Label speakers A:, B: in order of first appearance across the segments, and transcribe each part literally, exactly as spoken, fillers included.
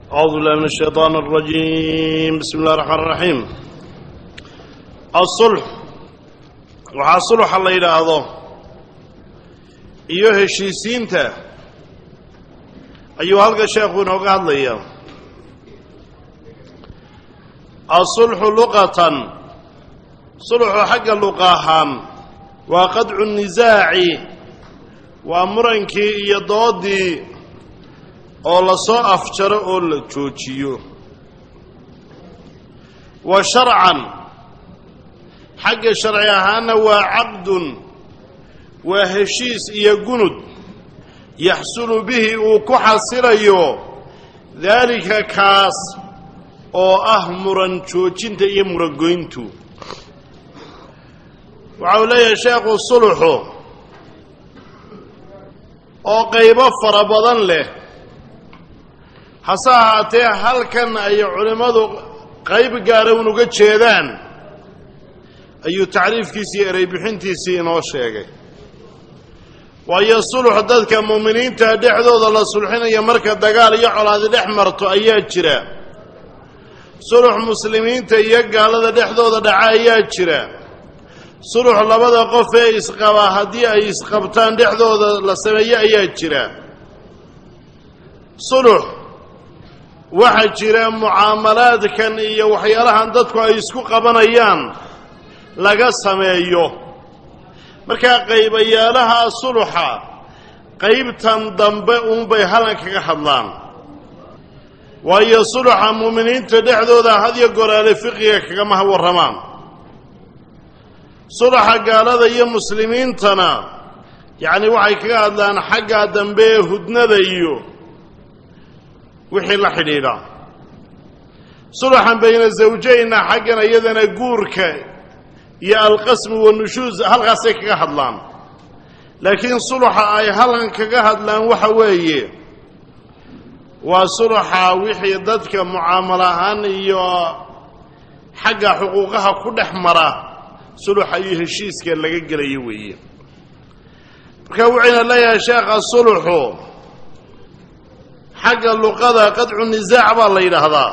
A: أعوذ بالله من الشيطان الرجيم. بسم الله الرحمن الرحيم. الصلح waxaa sulxa la yidhaahdo iyo heshiisiinta ayuu halka sheekhu inooga hadlaya. asulxu luqatan sulxu xagga luqa ahaan waa qadcu nisaaci, waa murankii iyo doodii oo la soo afjaro oo la joojiyo. wa sharcan xagga sharci ahaana waa caqdun, waa heshiis iyo gunud yaxsulu bihi uu ku xasilayo daalika kaas oo ah muran joojinta iyo murangoyntu. waxa uu leeyahay sheekhu sulxu oo qaybo fara badan leh, hase ahaatee halkan ay culimmadu qayb gaara unuga jeedaan ayuu tacriifkiisii erey bixintiisii inoo sheegay. waayo sulx dadka muuminiinta dhexdooda la sulxinayo marka dagaal iyo colaadi dhex marto ayaa jira. sulx muslimiinta iyo gaalada dhexdooda dhaca ayaa jira. sulx labada qof ee isqaba haddii ay isqabtaan dhexdooda la sameeyo ayaa jira. sulx waxaa jira mucaamalaadkan iyo waxyaalahan dadku ay isku qabanayaan laga sameeyo. markaa qaybayaalaha sulxa qaybtan dambe uunbay halan kaga hadlaan. waayo sulxa muuminiinta dhexdooda hadiyo goraale fiqiga kagama warramaan. sulxa gaalada iyo muslimiintana yacni waxay kaga hadlaan xagga dambe ee hudnada iyo wixii la xidhiidha. sulxan bayna zawjayna xaggan iyadana guurka iyo alqasmu wanushuus halkaasay kaga hadlaan. laakiin sulxa ay halkan kaga hadlaan waxa weeye waa sulxa wixii dadka mucaamalo ahaan iyo xagga xuquuqaha ku dhex mara sulxa iyo heshiiska laga gelayo weeye. marka wuxuuna leeyahay sheekha sulxu xagga luqada qadcu nisaac baa la yidhaahdaa.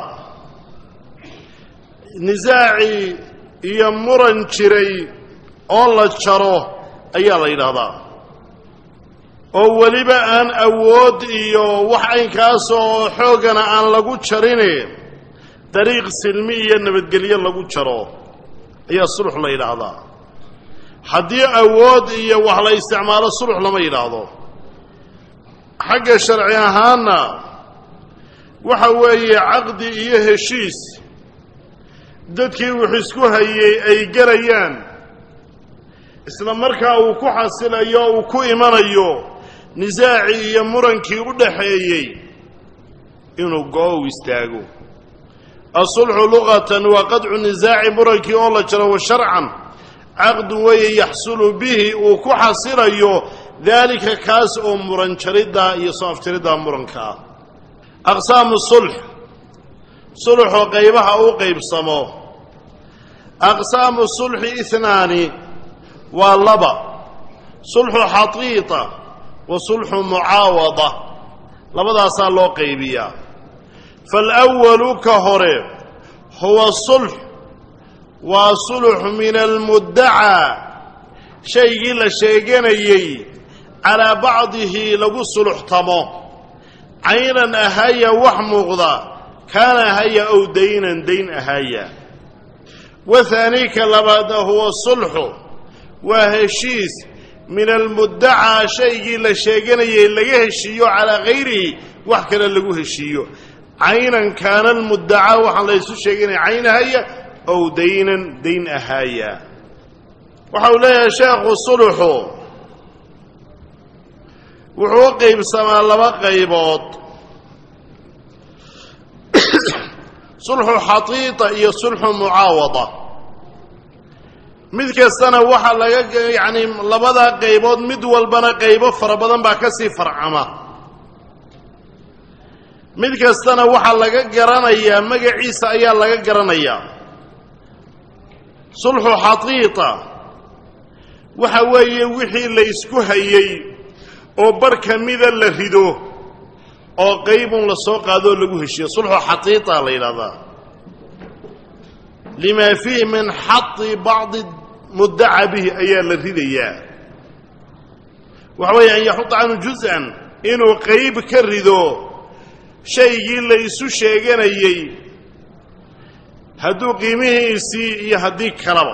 A: nisaaci iyo muran jiray oo la jaro ayaa la yidhaahdaa, oo weliba aan awood iyo wax aynkaas oo xooggana aan lagu jarine dariiq silmi iyo nabadgelyo lagu jaro ayaa sulx la yidhaahdaa. haddii awood iyo wax la isticmaalo sulx lama yidhaahdo. xagga sharci ahaanna waxa weeye caqdi iyo heshiis dadkii wux isku hayey ay gelayaan, isla markaa uu ku xasilayo uu ku imanayo nisaacii iyo murankii u dhaxeeyey inuu go-o istaago. asulxu luqatan waa qadcu nisaaci murankii oo la jaro. wa sharcan caqdun weeye yaxsulu bihi uu ku xasilayo daalika kaas oo muran jaridda iyo soo aftiridda muranka ah. aqsaamu sulx sulxoo qaybaha u qaybsamo. aqsaamu sulxi ihnaani waa laba: sulxu xatiita wa sulxu mucaawada. labadaasaa loo qaybiyaa. faalawalu ka hore huwa sulx waa sulx min almuddacaa, shaygii la sheeganayey calaa bacdihi lagu suluxtamo, caynan ahaya wax muuqda, kaana ahaya ow daynan dayn ahaya. wathaani ka labaadna huwa sulxu waa heshiis min almuddacaa, shaygii la sheeganayey laga heshiiyo calaa hayrihi wax kale lagu heshiiyo, caynan kaana almuddacaa waxaan laysu sheeganaya cayn ahaya ow daynan dayn ahaya. waxa uu leeyahay sheekhu sulxu wuxuu u qaybsamaa laba qaybood: sulxu xatiita iyo sulxu mucaawada. mid kastana waxaa laga yacni labadaa qaybood mid walbana qaybo fara badan baa ka sii farcama. mid kastana waxaa laga garanayaa magaciisa ayaa laga garanayaa. sulxu xatiita waxa weeye wixii la isku hayey oo bar ka mida la rido oo qaybun la soo qaado lagu heshiyo sulxu xatiita la yiraahdaa lima fihi min hatti ba'd mudda'a bihi ayaa la ridayaa waxa weeyaan yaxuta anu juz'an inuu qayb ka rido shaygii la isu sheeganayay hadduu qiimihiisii iyo haddii kalaba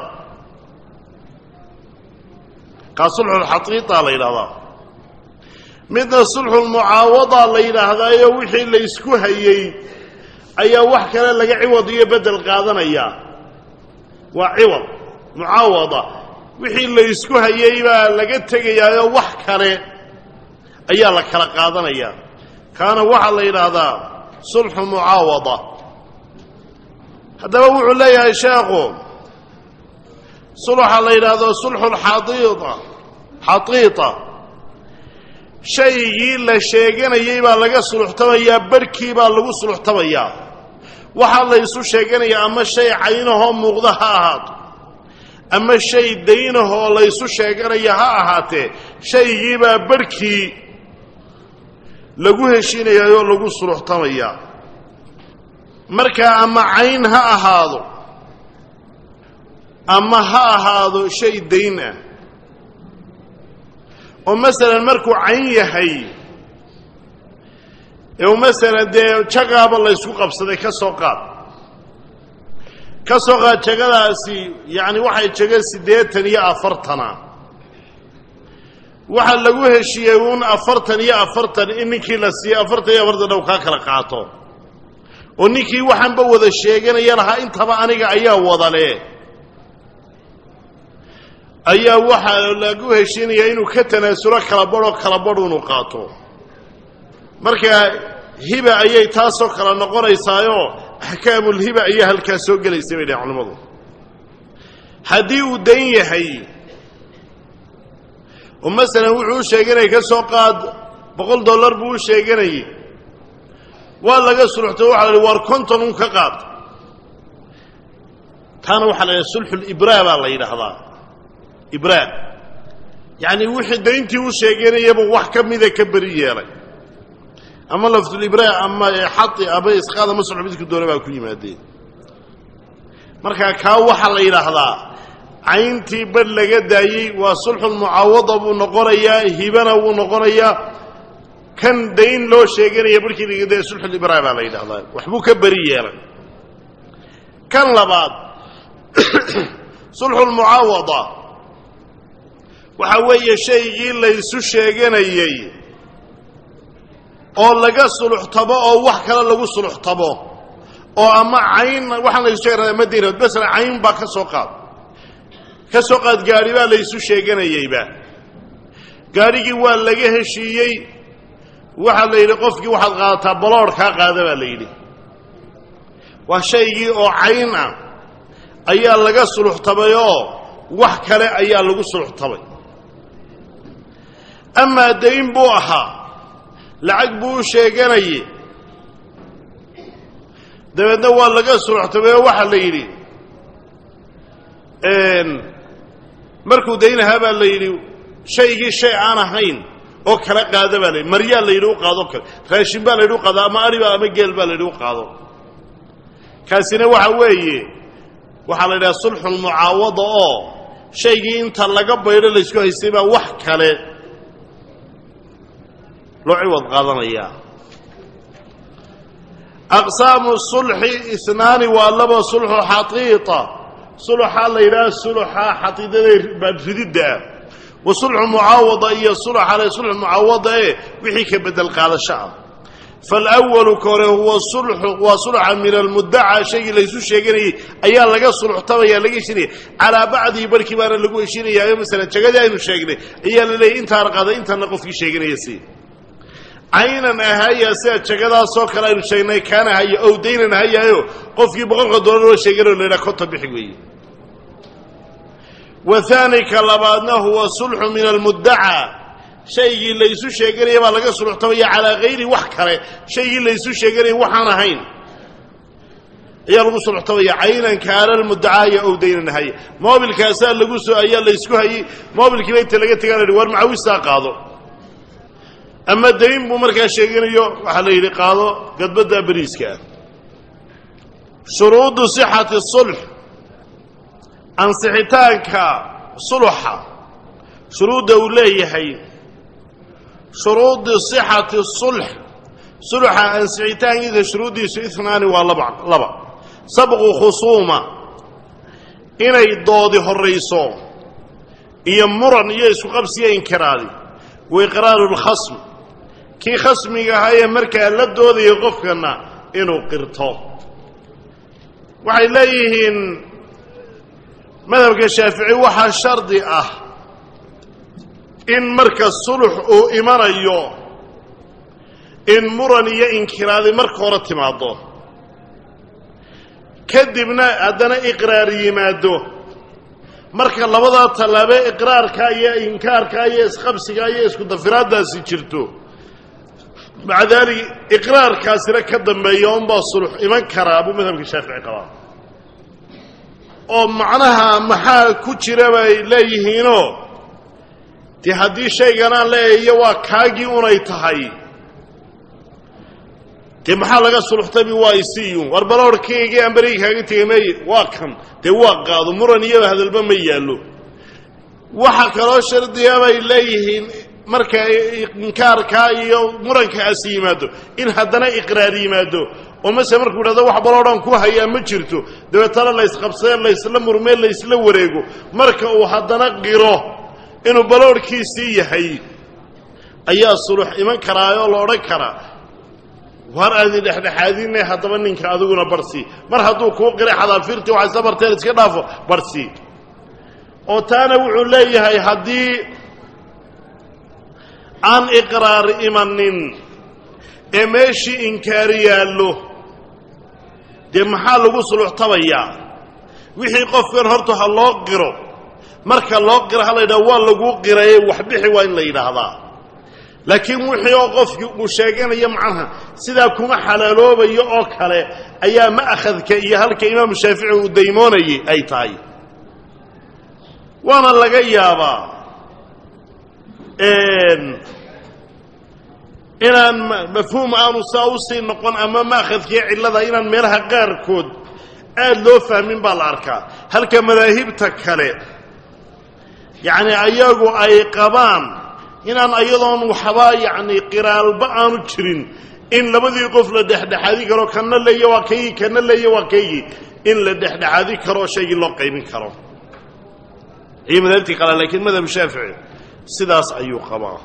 A: ka sulxu xatiita la yiraahdaa midna sulxu mucaawada la yiraahdaa wixii la isku hayay ayaa wax kale laga ciwad iyo bedel qaadanaya waa ciwad mucaawada wixii la isku hayay baa laga tagayaa wax kale ayaa la kala qaadanaya kaana waxa la yiraahdaa sulxu mucaawada hadaba wuxuu leeyahay sheekhu sulxa la yiraahdo sulxu xatiita xatiita shaygii la sheeganayay baa laga suluxtabayaa barkii baa lagu suluxtabayaa waxa la isu sheeganayaa ama shay caynahoo muuqda ha ahaato ama shay daynahoo la isu sheeganaya ha ahaatee shaygii baa barkii lagu heshiinayaayoo lagu suluxtamayaa markaa ama cayn ha ahaado ama ha ahaado shay dayn ah oo masalan markuu cayn yahay ee masalan dee jagaaba la isku qabsaday ka soo qaad ka soo qaad jagadaasi yacni waxay jaga siddeetan iyo afartana waxa lagu heshiiyey uun afartan iyo afartan in ninkii la siiyey afartan iyo afartan dhow kaa kala qaato oo ninkii waxaanba wada sheeganaya lahaa intaba aniga ayaa wada leh ayaa waxa lagu heshiinayaa inuu ka tanaasulo kala badho kala badh inuu qaato marka hiba ayay taasoo kala noqonaysaayo axkaamul hiba ayaa halkaas soo gelaysa bay dhahaan culimmadu haddii uu dayn yahay oo masalan wuxuu u sheeganayay ka soo qaad boqol dollar buu u sheeganayay waa laga suluxtay waxa la yidhi waar konton un ka qaad taana waxaa la yidhaha sulxulibraa baa la yidhaahdaa ibraa yacni wixii dayntii u sheeganayaba wax ka mida ka beri yeelay ama lafdulibraa ama xati ama isqaad ama sulx midku doona baa ku yimaadeen markaa kaa waxaa la yidhaahdaa cayntii bar laga daayey waa sulxulmucaawada buu noqonayaa hibana wuu noqonayaa kan dayn loo sheeganaya markii laga daaya sulxulibraa baa la yidhahdaa waxbuu ka beri yeelay kan labaad sulxulmucaawada waxa weeye shaygii la isu sheeganayay oo laga suluxtabo oo wax kale lagu suluxtabo oo ama cayn waxaan la isu sheeganaya ma diinad basra cayn baa ka soo qaad ka soo qaad gaari baa la isu sheeganayayba gaarigii waa laga heshiiyey waxa la yidhi qofkii waxaad qaadataa baloor kaa qaada baa la yidhi waa shaygii oo cayn ah ayaa laga suluxtabay oo wax kale ayaa lagu suluxtabay amaa dayn buu ahaa lacag buu u sheeganayay dabeedna waa laga suluxtabay oo waxaa la yidhi markuu daynahaa baa la yidhi shaygii shay aan ahayn oo kala qaada baa la yidhi maryaa la yidhi u qaado kale raashin baa la yidhi u qaado ama ariba ama geel baa la yidhi u qaado kaasina waxa weeye waxaa la yidhaha sulxulmucaawada oo shaygii inta laga baydho laysku haystay baa wax kale loo ciwad qaadanayaa aqsaamu sulxi isnaani waa laba sulxu xatiita sulxa la yidhaha sulxa xatiidada baadrididda ah wa sulxu mucaawada iyo sulxa le sulxu mucaawada ee wixii ka bedel qaadasho ah فالأول كره هو الصلح وصلح من المدعى شيء ليس شيء أيا لقى صلح طبعا يا لقى شيء على بعض بركي بار لقوا شيء يا يوم مثلا شجع أي شيء أيا اللي أنت هرقا أنت نقف في شيء يسي عينا هيا سات شجع صاك لا شيء كان هيا أو دينا هيا يو قف يبغى دولار شيء اللي نكتب بحقوي وثاني كلامنا هو صلح من المدعى شيء ليس شيء يبغى لقى صلح طبعا على غير وحكره شيء ليس شيء وحنا هين يا رسول الله عينا كان المدعى أو دين هي ما بالكاسال لقوا أيا اللي يسكوا هي ما بالكبيت اللي قلت قال الور معوي ساقاضو أما الدين بمركز شيقينيو وحليلي قاضو قد بدأ بريسكا شروط صحة الصلح عن صحتانك صلحة شروط دولية حي شروط صحة الصلح صلحة عن صحتان إذا شروط اثنان واللبع لبع سبق خصومة إنا يضادي الرئيسو يمرن يسو قبسي إنكرالي وإقرار الخصم كي خصمي هاي مركا لدودي يغفكنا إنو قرطو waxay leeyihiin madhabka Shaafici waxa shardi ah in marka sulh oo imanayo in muran iyo inkiraadi marka hore timaado kadibna hadana iqraar yimaado marka labada talaabo iqraarka iyo inkaarka iyo isqabsiga iyo isku dafiraadaasi jirto بعدالي إقرار كاسرة كدم يوم بالصلح إيمان كرابو مثل الشافعي قرار أو معناها محا كتيرة إليه هنا تهدي شيء أنا لا يوا كاجي ونيتهاي تمحا لقى الصلح تبي وايسيو واربلور كيجي أمريكا تيمي واكم تواقع ضمرني هذا البم يالو وحكى له شرط يا إليه marka inkaarka iyo murankaasi yimaado in hadana iqraar yimaado oo mas'ala markuu dhado wax baloodan ku haya ma jirto dabeetana la isqabsay la isla murmeel la isla wareego marka uu hadana qiro inuu baloorkiisii yahay ayaa sulux iman karaayo loo oran kara war aad dhexdhexaadina hadaba ninka adiguna barsi mar haduu ku qiray xadaafirti waxa sabarteen iska dhaafo barsi oo taana wuxuu leeyahay hadii عن إقرار إيمانين إمشي إنكاريا له دي محل وصلوا طبيعة وحي قفين هرتها الله قرو مركا الله قرو هلا يدوال لقو قرأي وحبيحي وين لينا هذا لكن وحي وقف مشاقين يمعنها سيدا كما حلالو بي أوكالي أيا ما أخذك إيا هلك إمام الشافعي وديموني أي تاي وانا لقى يابا إن إن مفهوم أنو ساوسي نقول أما ما أخذ كي علة إن ميرها غير كود أد لو فاهمين بالعركة هل كمذاهب تكالي يعني أياغو أي قبان إن أيضا وحبا يعني قرال بقانو تشرين إن لبدي قفل دحدح هذه كرو كان اللي يواكي كان اللي يواكي إن لدحدح هذه كرو شيء الله قيمين كرو هي مذهبتي قال لكن مذهب الشافعي سداس أيو قبا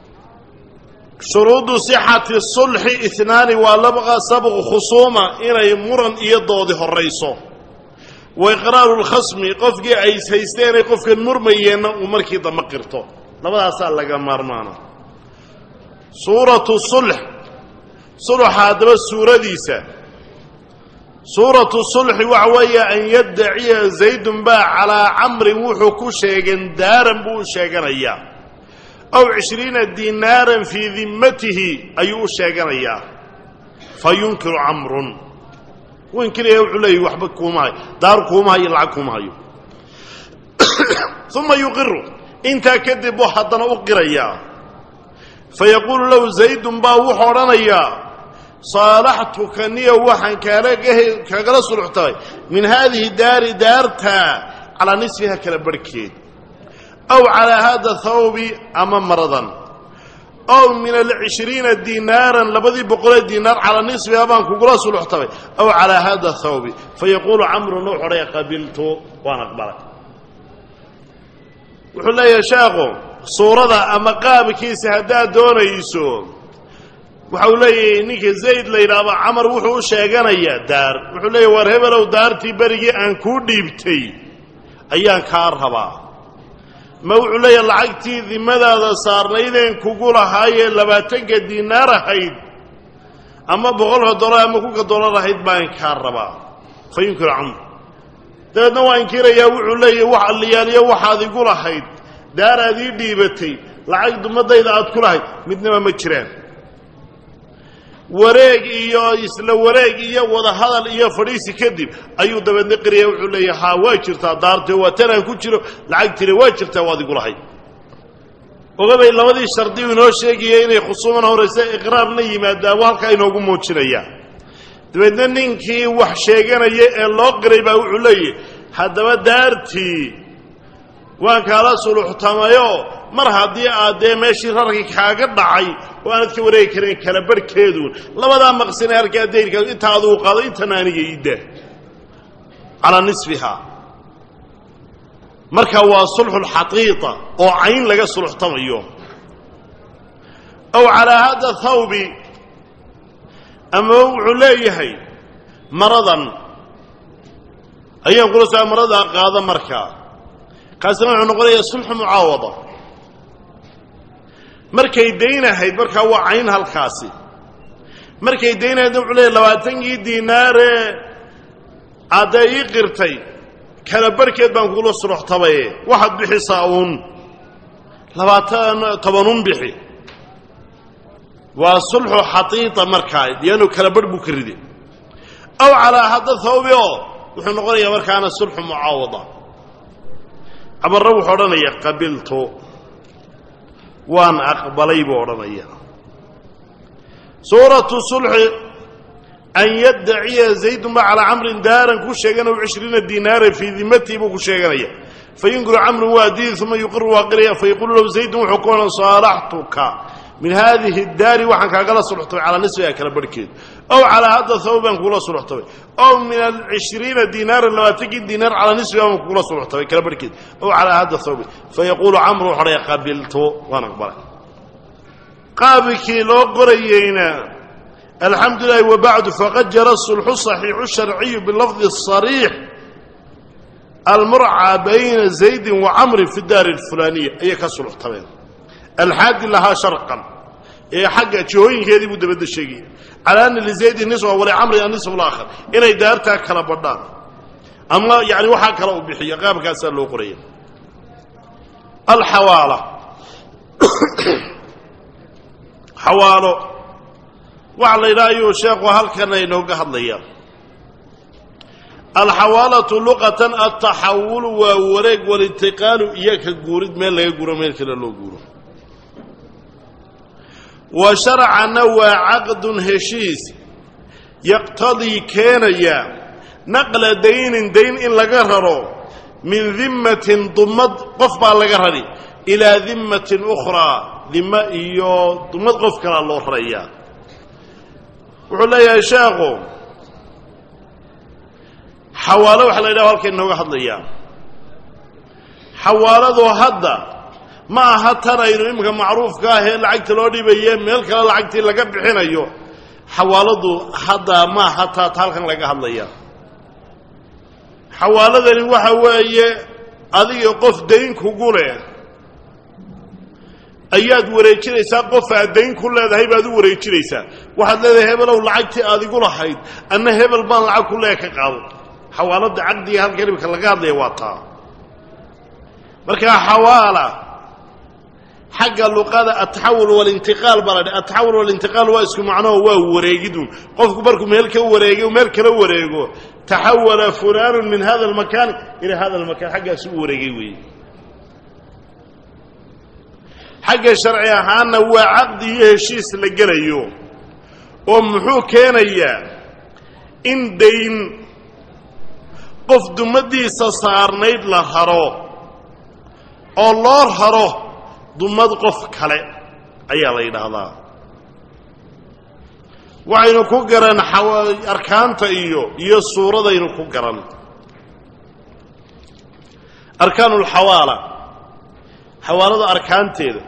A: شروط صحة الصلح اثنان ولبغى سبغ خصومة إلى يمرن إيضاده الرئيسو وإقرار الخصم قفق أي سيستين قفق المرميين ومركي ضمقرته لبدا سأل لك مرمانا سورة الصلح صلح هذا السورة ديسة سورة الصلح وعوية أن يدعي زيد باع على عمرو وحكو شيغن دارا بو شيغن اياه أو عشرين دينارا في ذمته أيو شيغن اياه فينكر عمرو وإن كده يوحلي وحبكو ماي داركو ماي يلعكو ماي ثم يقر انت كذب وحدنا أقر اياه فيقول له زيد باع وحوران اياه صالحتك نية وحن كاغلا صلحتاي من هذه الدار دارتها على نصفها كالبركيد أو على هذا الثوب أمام مرضا أو من العشرين دينارا لبدي بقول دينار على نصفها بان كاغلا صلحتاي أو على هذا الثوب فيقول عمرو نوح ري قبلته وانا أقبلك وحول لا يا شاغو صورة أما قابكيس هدا دون يسوم وحولي نيك زيد ليرابا عمر وحو شيغانيا دار وحولي war hebelo daarti barigi aan ku dhiibtay ayaan ka raba ma wuxulay lacagti dimadaada saarnaydeen kugu lahaayee labaatan diinaar ahayd ama boqol dollar ama ku dollar ahayd baan ka raba faynkir am dadna waan kiraya wuxulay wax aliyaaliyo waxaad igu lahayd daaraadii dhiibatay lacag dumadayda aad ku lahayd midnaba ma jiraan wareeg iyo isla wareeg iyo wada hadal iyo fadhiisi kadib ayuu dabadna qiriyay wuxuu leeyahay ha waa jirtaa daartay waa tan ku jiro lacag tire waa jirtaa waad igu lahayd ogabay labadii shardi inoo sheegayay inay khusuuman horeysa iqraar la yimaadaan halka inoogu muujinaya dabeedna ninkii wax sheeganaya ee loo qiray baa wuxuu leeyahay haddaba daartii waan kaala suluxtamayo mar haddii aad dee meeshii rarkii kaaga dhacay oo aanad ka wareegi karin kala barhkeedu labadaa maqsine halkaa dayrka inta aduu qaado intana aniga iidda calaa nisfiha marka waa sulxu lxaqiiqa oo cayn laga suluxtamayo aw calaa hada thawbi ama wuxuu leeyahay maradan ayaan kula saa maradaa qaada markaa kaasina wuxuu noqonayaa sulxu mucaawada markay daynahayd markaa waa cayn halkaasi markay daynahaydna wuxuu leeyahay labaatankii diinaare aadee ii qirtay kala barhkeed baan kula suluxtabaye waxaad bixisaa uun labaatan tobanun bixi waa sulxu xaqiiqa markaa diyaanu kala barh buu ka ridi aw calaa hada thawbi oo wuxuu noqonayaa markaana sulxu mucaawada cabarra wuxuu odhanaya qabiltu waan aqbalay buu odhanaya suuratu sulxi an yaddaciya zaydun ba calaa camrin daaran ku sheegana cishriina diinaara fii dimatihi buu ku sheeganaya fayunkiru camrun waa diidi uma yuqiru waa qiraya fayaqulu lahu zaydun wuxuu ku odhan saalaxtuka min haadihi daari waxaan kaagala suluxtabay calaa nisfiha kala barhkeed aw calaa hada thawb baan kugula suluxtabay aw min alcishriina diinaaran labaatankii diinaar calaa nisfiha baan kugula suluxtabay kala barhkeed aw calaa hada thawbi fayaquulu camru wuxuu odhaya qabiltu waan aqbalay qaabikii loo qorayeyna alxamdu lilahi wabacdu faqad jara sulxu saxiixu sharciyu bilafdi sariix almurcaa bayna zaydin wa camrin fi daari alfulaaniya ayay ka suluxtabeen alxaadi lahaa sharqan ee xagga jihooyinkeedii buu dabadda sheegaya calaa ana lizaydi nisfa walicamri anisfu laakhar inay daartaa kala badhaan ama yani waxaa kala u bixiya qaabkaasaa loo qoraya alxawaala xawaalo waxa la yidhaha ayuu sheekhu halkan inooga hadlaya alxawaalatu luqatan altaxawulu waa wareeg walintiqaalu iyo ka guurid meel laga guuro meel kale loo guuro wa sharcanna waa caqdun heshiis yaqtadii keenaya naqla daynin dayn in laga raro min dimmatin dumad qof baa laga rari ilaa dimmatin ukhraa dima iyo dumad qof kalaa loo rarayaa wuxuu leeyahay sheekhu xawaalo waxa la yidhaha halka inooga hadlayaa xawaaladu hadda ma aha tan aynu iminka macruufka ah ee lacagta loo dhibaye meel kale lacagtii laga bixinayo xawaaladu hadda ma aha taa halkan laga hadlaya xawaaladani waxa weeye adiga qof dayn kugu leh ayaad wareejinaysaa qof aad dayn ku leedahay baad u wareejinaysaa waxaad leedahay hebelow lacagtii aad igu lahayd anna hebel baan lacag ku leeya ka qaado xawaalada caqdiga halka imika laga hadlaya waa taa markaa xawaala xagga luqada ataxawul walintiqaal baa la dhahay ataxawul walintiqaal waa isku macnoo waa wareegidun qofku markuu meel ka wareego meel kala wareego taxawala fulaanun min hada almakaan ilaa hada almakaan xaggaas u wareegay weeye xagga sharci ahaanna waa caqdi iyo heshiis la gelayo oo muxuu keenayaa in dayn qof dumadiisa saarnayd la raro oo loo raro dumad qof kale ayaa la yidhaahdaa waxaynu ku garan arkaanta iyo iyo suuradaynu ku garan arkaanu alxawaala xawaalada arkaanteeda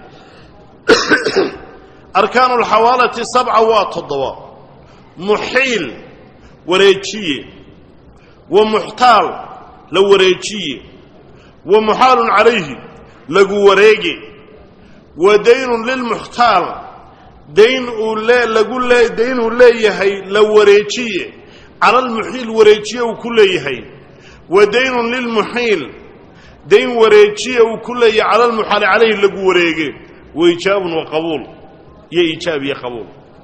A: arkaanu alxawaalati sabca waa toddoba muxiil wareejiye wa muxtaal la wareejiye wa muxaalun calayhi lagu wareege wa daynun lilmuxtaal dayn uu lee lagu lee dayn uu leeyahay la wareejiye cala almuxiil wareejiye uu ku leeyahay wa daynun lilmuxiil dayn wareejiye uu ku leeyahay cala almuxaali calayhi lagu wareege wa ijaabun wa qabuul iyo ijaab iyo qabuul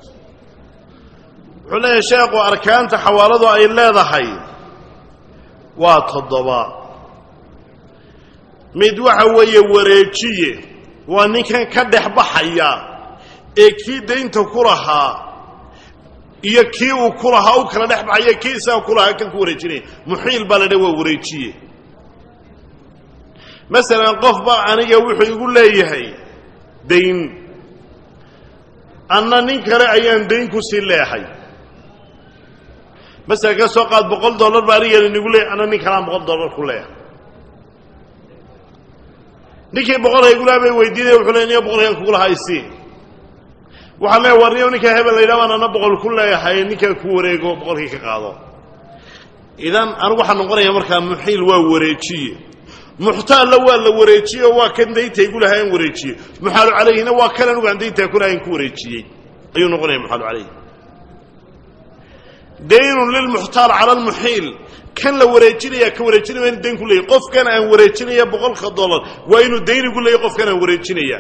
A: wuxuu leeyahay sheekhu arkaanta xawaaladu ay leedahay waa toddoba mid waxa weeye wareejiye وأني كان كده بحيا أكيد أنت كلها يكي وكلها وكلا ده بحيا كيسا وكلها كان كوريجني محيل بلد ووريجيه مثلا قف بقى أنا يوحي يقول لي هي دين أنا نكر أيام دين كسلاحي مثلا كسوقات بقول دولار بارية اللي يقول لي أنا نكرام بقول دولار كلها نكى بقول يقول أبي ويديني وحليني بقول يقول هاي السين وحنا ورني ونكى هبل إذا أنا بقول كلها حي نكى كوريجو بقول هيك قاضي إذا أروح نقول يا مركب محيل ووريتشي محتال لو لو وريتشي وكان ديته يقول هاي وريتشي محال عليه هنا وكان وعند ديته يقول هاي كوريتشي أيون نقول محال عليه دين للمحتال على المحيل كان لو وريتشي يا كوريتشي من الدين كله يقف كان أن وريتشي يا بقول خضالة وإنه الدين يقول لي يقف كان وريتشي يا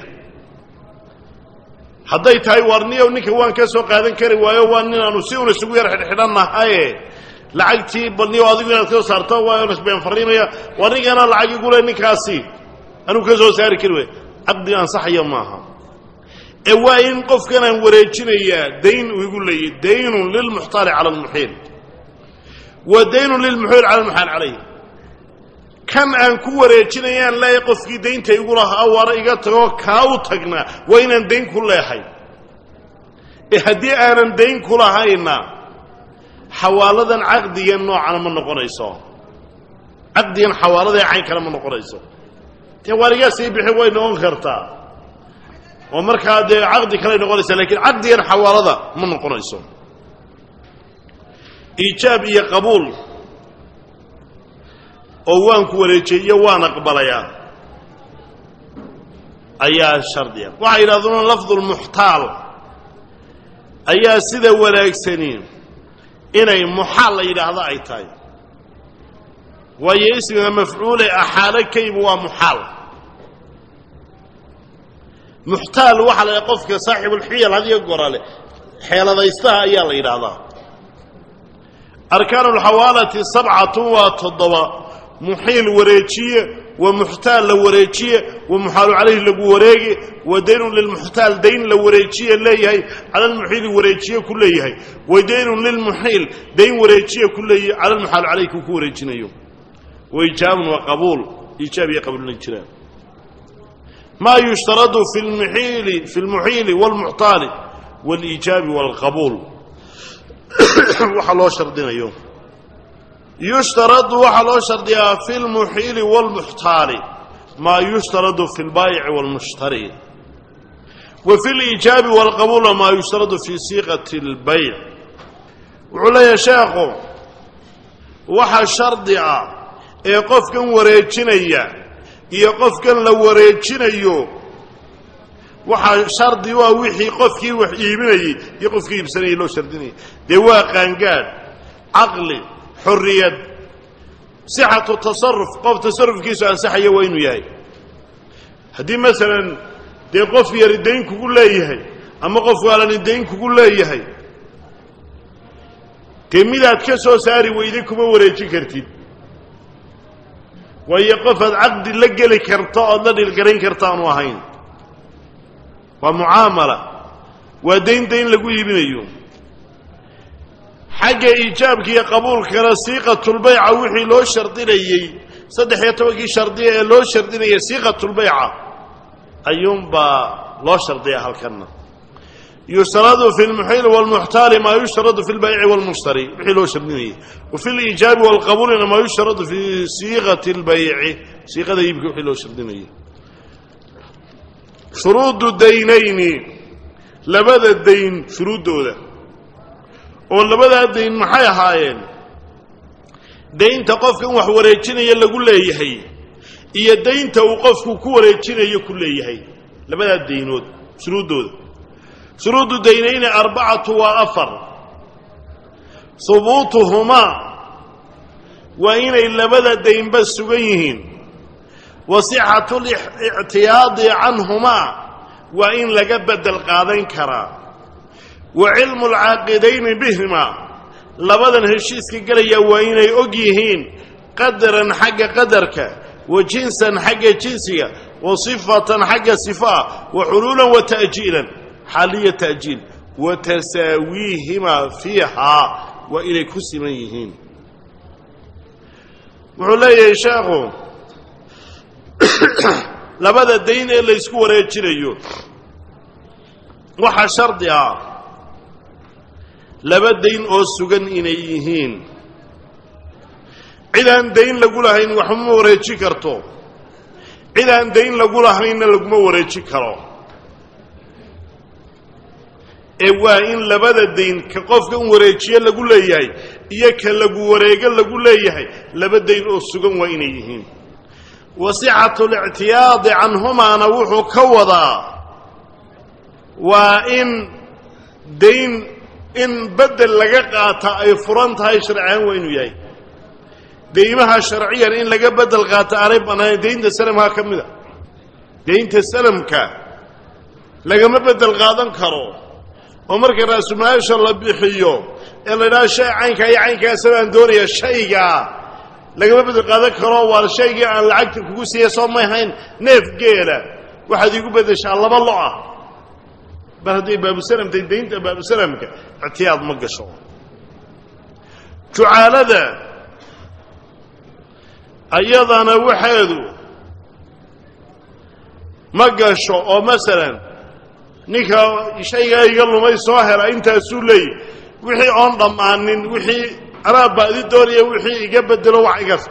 A: حضيت هاي ورنيه ونك وان كسو قادن كري وايو وان انو سيون سوير خدخدنا هاي لعقتي بلني وادغ inaad ka saarto waa is been fariimaya warigana lacag igu leey ninkaasi anu ka soo saari kari way aqdi aan saxiyo maaha ee waa in qofkan aan wareejinaya deyn uu igu leeyay deynun lil muhtari ala al muhil wa deynun lil muhil ala al muhal alayhi kan aan ku wareejinayaan leey qofkii deynta igu lahaa war iga tago ka u tagna waa inaan deyn ku leeyahay ee hadii aanan deyn ku lahayna حوالدن عقديا نوعا ما نقونيسو عقديا حوالده عين كلام ما نقونيسو تي وريغا سي بخي وي نون كرتا ومركا دي عقدي كلا نقونيسو لكن عقديا حوالده ما نقونيسو ايجابيه قبول او وان كو وريجيه وان اقبليا ايا شرطيا وعيرادون لفظ المحتال ايا سيده wanaagsanin inay muxal yiraahdo ay tahay way ismiga mafcuul ahara kayb wa muxal muhtal waxa la qofka saaxib al-hiyal hadiyo gorale xeeladaystaha ayaa la yiraahdaa arkaan al-hawalati sab'atu wa tadwa muhil wareejiye ومحتال لوريجيه ومحال عليه لوريجي ودين للمحتال دين لوريجيه ليه على المحيل وريجيه كله ودين للمحيل دين وريجيه كله على المحال عليك كوريجنيو وإيجاب وقبول إيجاب يقبل الانجلال ما يشترط في المحيل في المحيل والمحتال والإيجاب والقبول وحلو شرطنا يوم يشترط وحلو شرطها في المحيل والمحتال ما يشترط في البائع والمشتري وفي الإيجاب والقبول ما يشترط في صيغة البيع وعلى يا شيخ وحا شرطها يقف كان وريجينيا يقف كان لو وريجينيو وحا شرطي waa wixii qofkii wax iibinayay iyo qofkii iibsanayay loo shardinay de waa qaangaad aqli حرية صحة التصرف قف تصرف كيسو عن صحة وينو ياهي هدي مثلا دي قف يردين كقول لا ياهي أما قف على الدين كقول لا ياهي تميلات كسو ساري وإليكم وريتي كرتين وهي قفت عقد لقلي كرطاء الذي القرين كرطان وهين ومعاملة ودين دين لقوي بنيوم حاجة إيجابك يا قبول كرسيقة البيعة وحي لو شرطيني صدح يتوقي شرطية لو شرطيني سيقة البيعة أيوم با لو شرطية هالكنا يشترط في المحيل والمحتال ما يشترط في البيع والمشتري وحي لو شرطيني وفي الإيجاب والقبول ما يشترط في صيغة البيع صيغة يبقى وحي لو شرطيني شروط الدينين لبدا الدين شروط دولة oo labada deyn maxay ahaayeen deynta qofkan wax wareejinaya lagu leeyahay iyo deynta uu qofku ku wareejinayo ku leeyahay labada deynood shuruudooda shuruudu deynayn arba'atu wa afar thubutuhuma wa inay labada deynba sugan yihiin wasihatu al-i'tiyadi anhuma wa in laga badal qaadan karaa وعلم العاقدين بهما لبدن هشيسك قليا وإني أقيهين قدرا حق قدرك وجنسا حق جنسيا وصفة حق صفاء وحلولا وتأجيلا حالية تأجيل وتساويهما فيها وإلى كسميهين وعليه شاغو لبدا الدين اللي يسكو وريجيريو waxa shardi ah laba dayn oo sugan inay yihiin cidaan dayn lagu lahayn wax ma wareeji karto cidaan dayn lagu lahayn laguma wareeji karo ee waa in labada dayn ka qofka uu wareejiyo lagu leeyahay iyo ka lagu wareego lagu leeyahay laba dayn oo sugan waa inay yihiin wasi'atu al-i'tiyad anhuma ana wuxuu ka wadaa وإن دين إن بدل لقاطع أي فرنتها شرعيا وين وياي ديمها شرعيا إن لقى بدل قاطع عرب أنا دين تسلم ها كم ذا دين تسلم كا لقى ما بدل قاطع كرو عمر كراس ما شاء الله بيحيو إلا لا شيء عينك أي عينك يا سلام دوري الشيء لقى ما بدل قاطع كرو ولا شيء عن العقد كوسي يصوم ما هين نف جيله واحد يقول بدل إن شاء الله بالله بهدي باب سلم دين باب سلم اعتياض مقشو تعال ذا أيضا أنا وحيدو مقشو أو مثلا نيكا شيء يقول له ما يصاهر أنت أسولي وحي أنضم عنين وحي أراب بعد الدورية وحي يقبل له وحي قص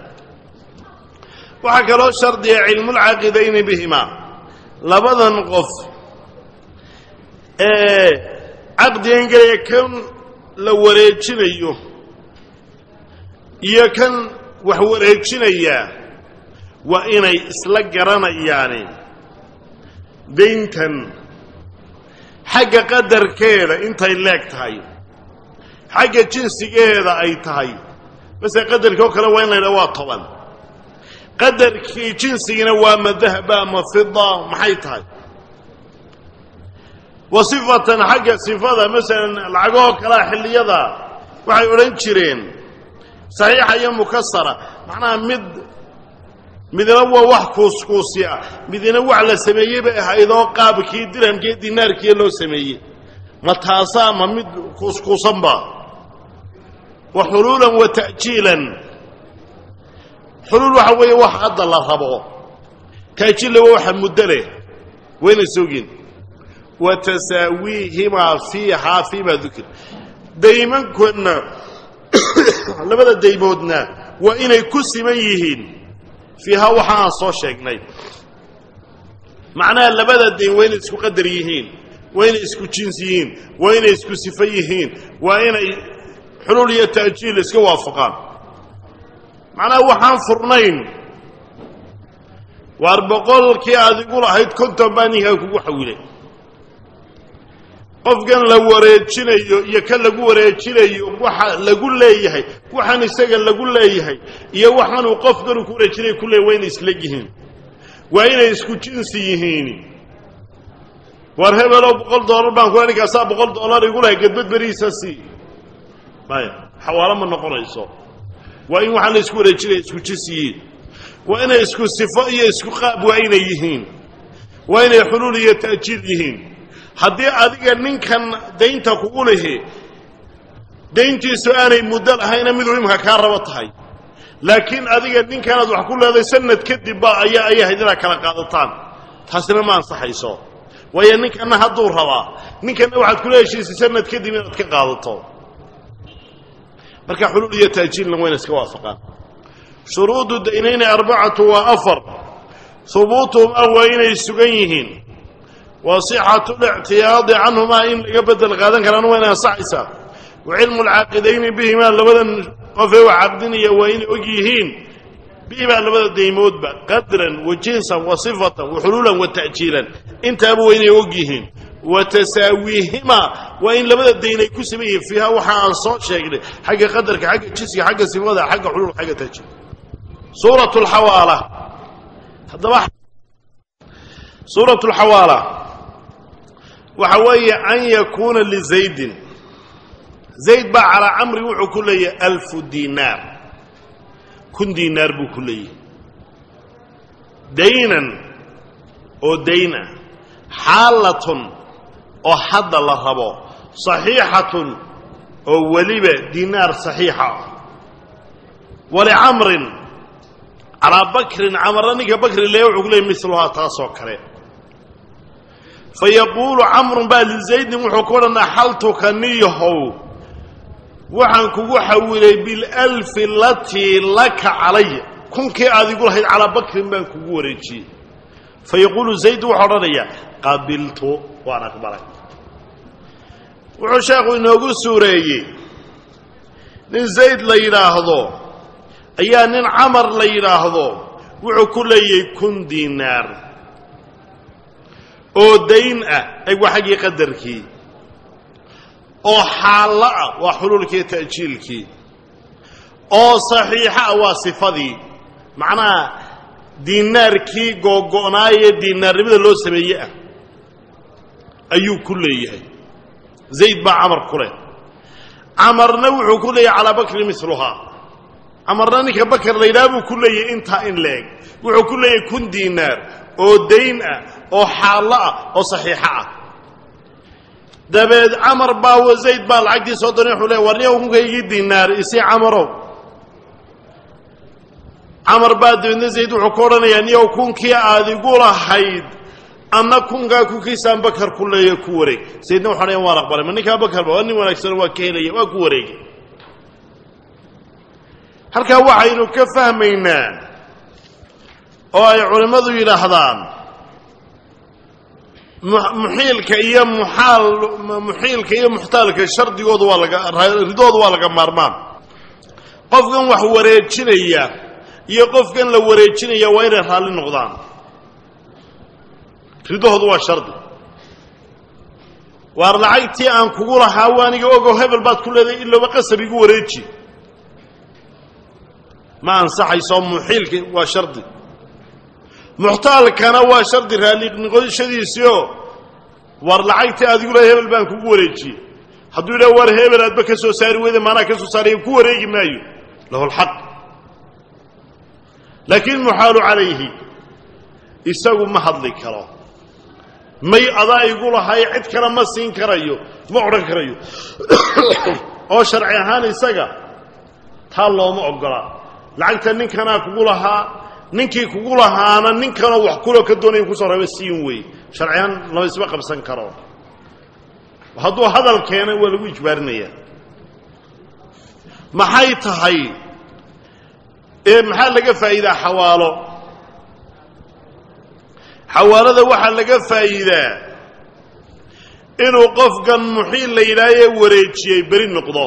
A: وحكى له شرط علم العاقدين بهما لبضا نقف عقد ينقل كان لو وريتشنيو إيا كان وحو وريتشنيا وإني إسلقرنا يعني دينتن حق قدر كيلا انت إلاك تهي حق جنسي كيلا أي تهي بس قدر كوكلا وين لوا طبعا قدر كي جنسي نوا ما ذهب ما فضة محي تهي وصفة حق صفة مثلا العقوق لا حليضة وحي أورنجرين صحيحة هي مكسرة معناها مد مدنوع واحد كوس كوسيا مدنوع على سمية بقى إذا قاب كي درهم كي دينار كي لو سمية متاسا ما مد كوس كوسنبا وحلولا وتأجيلا حلول وحوي واحد الله ربه تأجيل واحد مدله وين السوقين وتساويهما فيها فيما ذكر دائما كنا لماذا دايمودنا وإن يكسميهين فيها وحا صو شيغناي معناها لبدا دين وين اسكو قدريين وين اسكو جنسيين وين اسكو صفيين وين حلوليه تاجيل اسكو وافقان معناها وحان فرنين واربقول كي ادغول هيد كنت بانيها كو خولي qofkan la wareejinayo iyo ka lagu wareejinayo waxa lagu leeyahay waxaan isaga lagu leeyahay iyo waxaan uu qofkan ku wareejinay kulay weyn isla yihiin waa inay isku jinsi yihiin war hebelo boqol dollar baan ku aniga saa boqol dollar igu leeyahay gadbad bariisa si baya xawaala ma noqonayso waa in waxaan isku wareejinay isku jinsi yihiin waa inay isku sifo iyo isku qaab waa inay yihiin waa inay xulul iyo ta'jiil yihiin haddii adiga ninkan daynta kugu leeyahay dayntiisu aanay muddo ahayna mid muhiimka ka rabo tahay laakiin adiga ninkan aad wax ku leedahay sanad kadib ba ayaa ay haydina kala qaadataan taasina ma ansaxayso way ninkan hadduu rabaa ninkan waxaad ku leeyahay sanad kadib inaad ka qaadato marka xulul iyo ta'jiilna wayna iska waafaqaan shuruudu daynayna arba'atu wa afar thubutum awayna sugan yihiin وصحة الاعتياض عنهما إن يبدل غادن كان وين صحيسا وعلم العاقدين بهما لبدا قفوا عقدين يوين وجيهين بهما لبدا ديمود قدرا وجنسا وصفة وحلولا وتأجيلا انت أبو وين وجيهين وتساويهما وإن لبدا دين يكسبه فيها وحا أنصات شيء حق قدرك حق جنسي حق صفة حق حلول حق تأجيل سورة الحوالة هذا واحد سورة الحوالة وحوي أن يكون لزيد زيد بقى على عمري وحو كلية ألف دينار كن دينار بو كلية دينا oo dayna xaalatun oo hadda la rabo saxiixatun oo weliba dinaar saxiixa walicamrin calaa bakrin camarna ninka bakri lee wuxuu ku leeyay miluhaa taasoo kale fayaquulu camrun baa lizaydin wuxuu ku odhan axaltuka niyahow waxaan kugu xawilay bilalfi alatii laka calaya kunkii aad igu lahayd calaa bakrin baan kugu wareejiyey fayaquulu zayd wuxuu odhanayaa qabiltu waan aqbalay wuxuu sheekhu inoogu suureeyey nin zayd la yidhaahdo ayaa nin camar la yidhaahdo wuxuu ku leeyahay kun diinaar oo dayn ah ay waa xaggii qadarkii oo xaallo ah waa xuluulkii ta'jiilkii oo saxiixa ah waa sifadii macnaha diinaarkii googo'naayee diinaarnimada loo sameeye ah ayuu ku leeyahay zayd baa camar ku leh camarna wuxuu ku leeyahay calaa bakri miluhaa camarna ninka bakar la yidhaha buu ku leeyahay intaa in leeg wuxuu ku leeyahay kun diinaar oo dayn ah oo xaallo ah oo saxiixo ah dabeed camar baa wa zayd baa lacagtii soo doonay wuxuu leeyahay warniyow kunkaygii diinaar isii camarow camar baa dabeedna zayd wuxuu ku odhanayaa niyow kunkii aad igu lahayd anna kunkaa kunkiisaan bakar ku leeya ku wareeg zaydna waxaa dhayan waan aqbalay ma ninkaa bakarba waa nin wanaagsan waa ka helaya waa ku wareegay halkaa waxaynu ka fahmaynaa oo ay culimmadu yidhaahdaan muxiilka iyo muxaal muxiilka iyo muxtaalka shardigoodu waa laga ridoodu waa laga maarmaan qofkan wax wareejinaya iyo qofkan la wareejinaya waa inay raalli noqdaan ridoodu waa shardi waar lacagtii aan kugu lahaa waaniga ogow hebel baad ku leedahay ilooba qasab igu wareeji ma ansaxayso muxiilka waa shardi muxtaalkana waa shardi raalli noqoshadiisiio waar lacagtii aad igu leedahay hebel baan kugu wareejiyey hadduu yidhaha waar hebel aadba ka soo saari weyda maanaa ka soo saaraya ku wareegi maayo lahu lxaq laakiin muxaalu calayhi isagu ma hadli karo may adaa igu lahay cid kale ma siin karayo ma odhan karayo oo sharci ahaan isaga taa looma ogola lacagta ninkanaa kugu lahaa ninkii kugu lahaana ninkanoo wax kuloo ka doonaya kusoo raba siin wey sharci ahaan lama isma qabsan karo hadduu hadal keena waa lagu ijbaarinayaa maxay tahay ee maxaa laga faa'iidaa xawaalo xawaalada waxaa laga faa'iidaa inuu qofkan muxiil la yidhaahee wareejiyey beri noqdo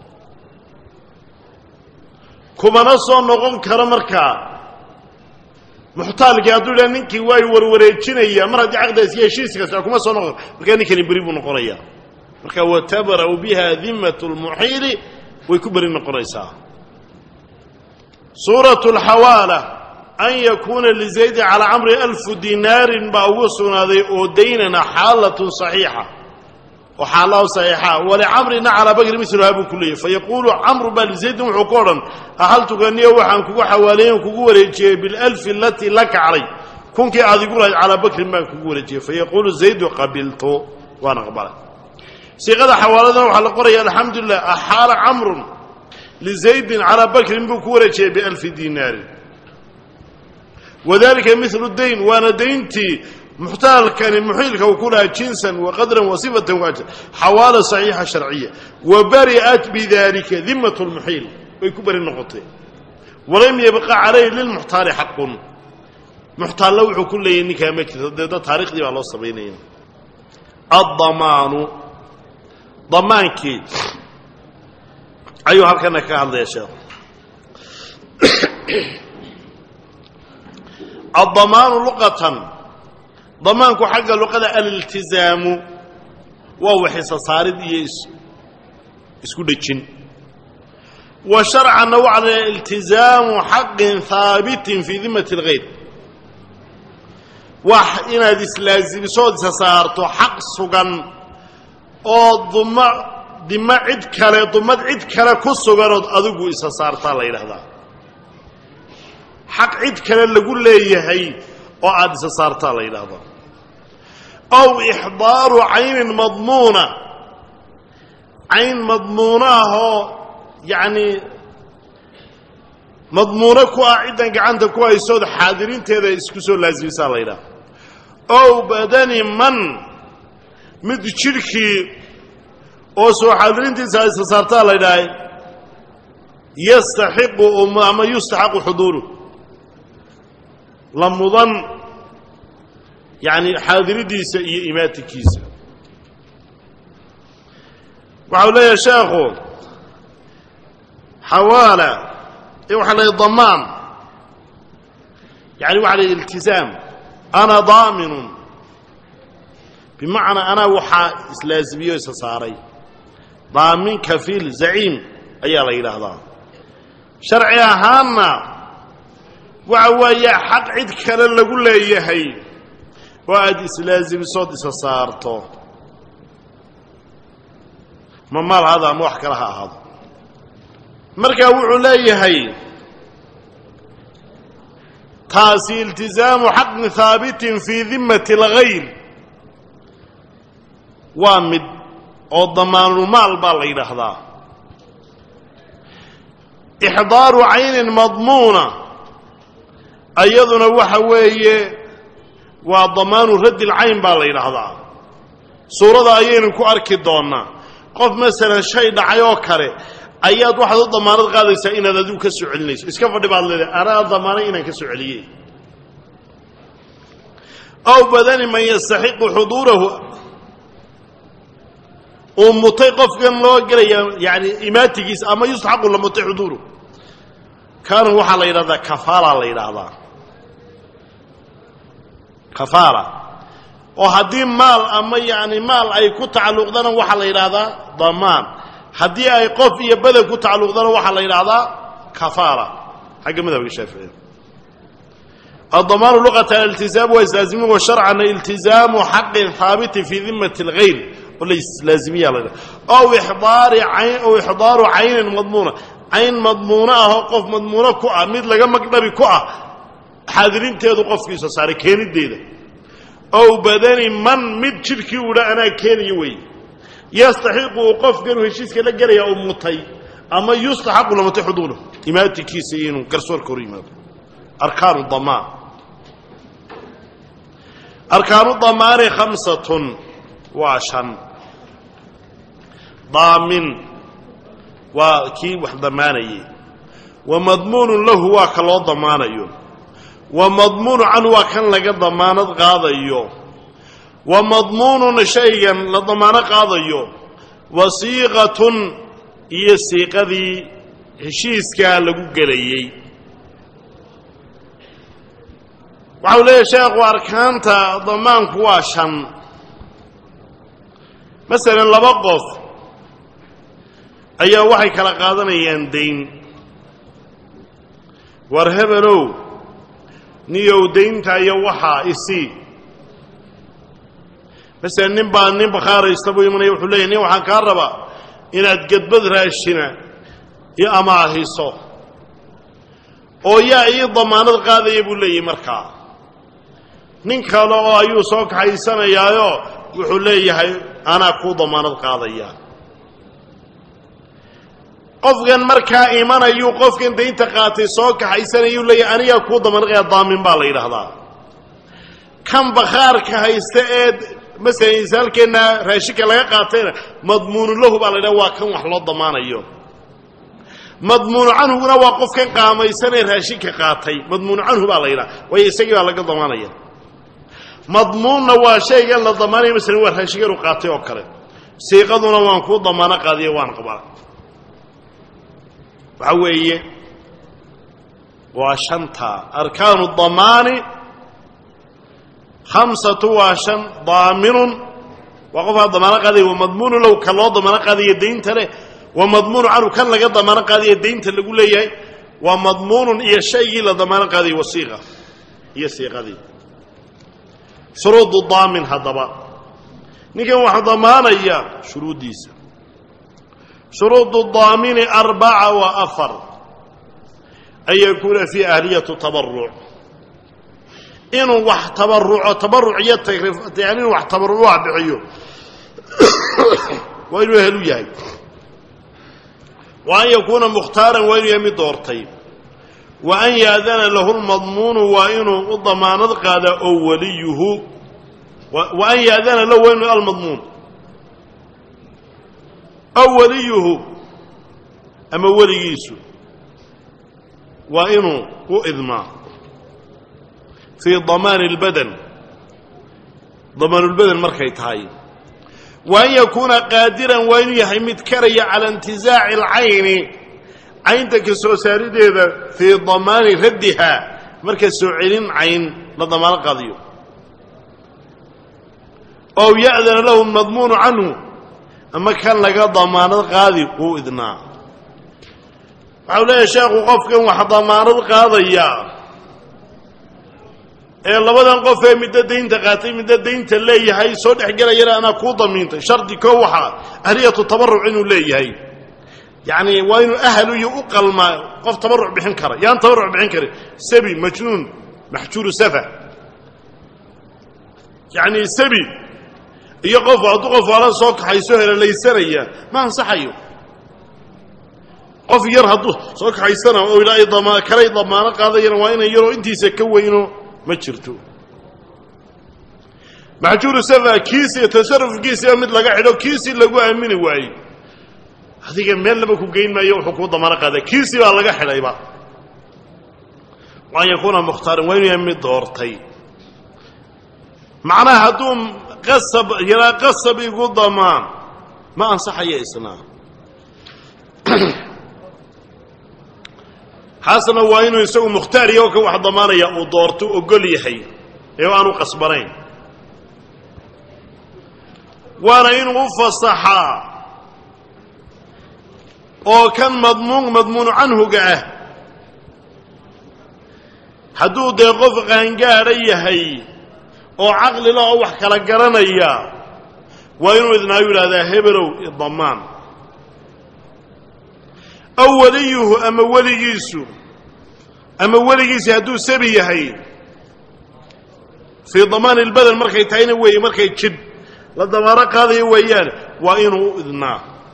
A: kumana soo noqon karo markaa muxtaalkii hadduu yidhaha ninkii waa warwareejinaya mar haddii caqdaas iyo heshiiskaas kuma soo noqon markaa ninkani beri buu noqonayaa marka watabra'u biha dimmatu lmuxiili way ku beri noqonaysaa suuratu alxawaala an yakuuna lizaydi calaa camri alfu dinaarin baa ugu sugnaaday oo daynana xaalatun saxiixa oo xaalaho saxiixa walicamrina calaa bakri miluhaa buu ku leeyahy fayaquulu camru baa lizaydin wuxuu ku odhan ahaltukaniyo waxaan kugu xawaaleeyen kugu wareejiyey bilalfi alatii laka calay kunkii aad igu lahayd calaa bakrin baan kugu wareejiyey fayaquulu zaydu qabiltu waan aqbalay siiqada xawaaladana waxaa la qoraya alxamdu lilah axaala camrun lizaydin calaa bakrin buu ku wareejiyey bialfi dinaarin wadalika milu dayn waana dayntii muxtaalkani muxiilka uu ku lahaa jinsan waqadran wasifatan waajir xawaala saxiixa sharciya wabari'at bidalika dimat lmuxiil way ku beri noqotay walam yabqa calayhi lilmuxtaali xaqun muxtaalla wuxuu ku leeyahy ninkaa ma jirto deedna taariikhdii baa loo samaynaya addamaanu damaankii ayuu halkana ka hadlaya sheekh addamaanu luqatan damaanku xagga luqada aliltizaamu waa waxisa saarid iyo isku dhejin wa sharcanna waxa la iltizaamu xaqin haabitin fii dimati اlghayr wax inaad islaazimisood isa saarto xaq sugan oo duma dima cid kale dumad cid kale ku suganood adigu isa saartaa la yidhahdaa xaq cid kale lagu leeyahay oo aad isa saartaa la yidhaahdaa aw ixdaaru caynin madmuuna cayn madmuuna ahoo yacni madmuuno ku ah ciddan gacanta ku haysood xaadirinteeda isku soo laasimisaa la yidhaha ow badani man mid jidhkii oo soo xaadirintiisa isa saartaa la yidhahay yastaxiqu ama yustaxaqu xuduuru la mudan yacni xaadiridiisa iyo imaatinkiisa waxau leeyahay sheekhu xawaala waxaa la damaan yani waxa la iltizaam ana daaminun bimacnaa anaa waxaa islaazimiyo isa saaray daamin kafiil zaciim ayaa la yidhaahdaa sharci ahaanna waxa weeye xaq cid kale lagu leeyahay oo aad islaazimisood isa saarto ma maal hada ama wax kale ha ahaado markaa wuxuu leeyahay taasi iltizaamu xaqin haabitin fii dimmati اlgayr waa mid oo damaanulmaal baa la yidhaahdaa ixdaaru caynin madmuuna ayaduna waxa weeye waa damaanu raddi lcayn baa la yidhaahdaa suurada ayaynu ku arki doonnaa qof masalan shay dhacay oo kale ayaad waxaad u damaanad qaadaysaa inaad adigu ka soo celinayso iska fadhi baad leedahay anaa damaanay inaan ka soo celiyey aw badani man yastaxiqu xuduurahu uu mutay qofkan loo gelaya yani imaatigiisa ama yustaxaqu la mutay xuduuruhu kaana waxaa la yidhahdaa kafaala la yidhaahdaa kafaala oo haddii maal ama yani maal ay ku tacalluqdana waxaa la yidhaahdaa damaan haddii ay qof iyo bedel ku tacalluqdana waxaa la yidhaahdaa kafaala xagga madhabka shaaficiga الضمان لغة الالتزام وإسلازمه وشرعا التزام حق ثابت في ذمة الغير وليس لازمية لنا أو إحضار عين أو إحضار عين مضمونة عين مضمونة أو قف مضمونة كؤة مثل لقى مقدبي كؤة حاضرين تيدو قف كيسا صار كين الديدة أو بدن من مد شركي ولا أنا كين يوي يستحق وقف كانوا هشيس كلا جري أو مطي أما يستحق ولا مطي حضوره إماتي كيسين وكرسور كريمات أركان الضمان أركان الضمان خمسة وعشان ضامن وكي وحضماني ومضمون له وكلا ضماني ومضمون عنه وكان لقى ضمانة قاضي ومضمون شيئا لضمانة قاضي وصيغة هي الصيغة ذي هشيس كان لقو قليي waxau leeyahay sheekhu arkaanta damaanku waa shan masalan laba qof ayaa waxay kala qaadanayaan dayn war hebelow niyow daynta iyo waxaa isii masalan nin baa nin bakhaaraysta buu imanaya wuxuu leeyahay nin waxaan kaa rabaa inaad gedbad raashina iyo amaahiso oo yaa ii damaanad qaadaya buu leeyahay markaa nin kale oo ayuu soo kaxaysanayaayo wuxuu leeyahay anaa kuu damaanad qaadaya qofkan markaa imanayuu qofkan daynta qaatay soo kaxaysanayuu leeyahay anigaa kuu damaanad qaadaya daamin baa la yidhaahdaa kan bakhaarka haysta ee masalan insaalkeenna raashinka laga qaatayna madmuunu lahu baa la yidhaha waa kan wax loo damaanayo madmuunu canhuguna waa qofkan qaamaysanee raashinka qaatay madmuunu canhu baa la yidhaha waayo isagii baa laga damaanaya madmuunna waa shaygan la damaanaya masalan waa raashinkan uu qaatay oo kale siiqaduna waan kuu damaano qaadiyo waan qabaa waxa weeye waa shanta arkaanu damaani khamsatu waa shan daaminun waa qofkaa damaano qaadaya wamadmuunu low ka loo damaano qaadaya daynta leh wamadmuunu canhu kan laga damaano qaadaya daynta lagu leeyahay waa madmuunun iyo shaygii la damaano qaadaya wasiiqa iyo siiqadii shuruudu daamin haddaba ninkan wax damaanaya shuruuddiisa shuruudu daamini arbaca wa afar an yakuuna fii ahliyatu tabaruc inuu wax tabarruco tabarruciyada yani wax tabarruca bixiyo waa inuu helu yahay wa an yakuna mukhtaran waa inuu yahay doortay wa an yaadana lahu almadmuun wa inuu damaanad qaada oo waliyuhu wa an yaadana lahu almadmuun aw waliyuhu ama waligiisu waa inuu u idmaa fii damaan albadan damaan albadan markay tahay wa an yakuuna qaadiran waa inuu yahay mid karaya cala intizaaci alcayni caynta ka soo saarideeda fii damaani raddiha marka soo celin cayn la damaano qaadiyo ow ya'dana lahu almadmuunu canhu ama kan laga damaanad qaadi uu idnaa waxau leeyahay sheekhu qofkan wax damaanad qaadaya ee labadan qof ee midda daynta qaatay midda daynta leeyahay soo dhexgelayana anaa kuu damiintay shardi koo waxaa ahliyatu tabarruc inuu leeyahay yacni waa inuu ahlu iyo u qalmaa qof tabarruc bixin kara yaan tabarruc bixin karin sabi majnuun maxjuuru safa yacni sabi iyo qof hadduu qof waalan soo kaxayso helalaysanaya ma ansaxayo qof yar hadduu soo kaxaysana oo ilaahay damaa kalay damaano qaadayana waa inay yaroo intiisa ka weyno ma jirto maxjuuru safa kiisi tasarrufkiisiba mid laga xidho kiisii lagu aamini waayey adiga meel laba ku geyn maayo wuxuu kuu damaano qaaday kiisii baa laga xidhayba waan yakuuna mukhtaaran waa inuu yahay mid doortay macnaha hadduu qasab yaraa qasab igu damaan ma ansaxaya isna xasana waa inuu isagu mukhtaar yaho ka wax damaanaya uu doorto ogol yahay ee aanu qasbanayn waana inuu u fasaxaa oo kan madmuun madmuunu canhuga ah hadduu dee qof qaangaadha yahay oo caqli la oo wax kala garanaya waa inuu idnaayu yidhahdaa hebelow damaan aw waliyuhu ama weligiisu ama weligiisi hadduu sabi yahay fii damaani albadan markay tahayna weeye markay jidh la damaano qaadayo weeyaan waa inuu u idnaa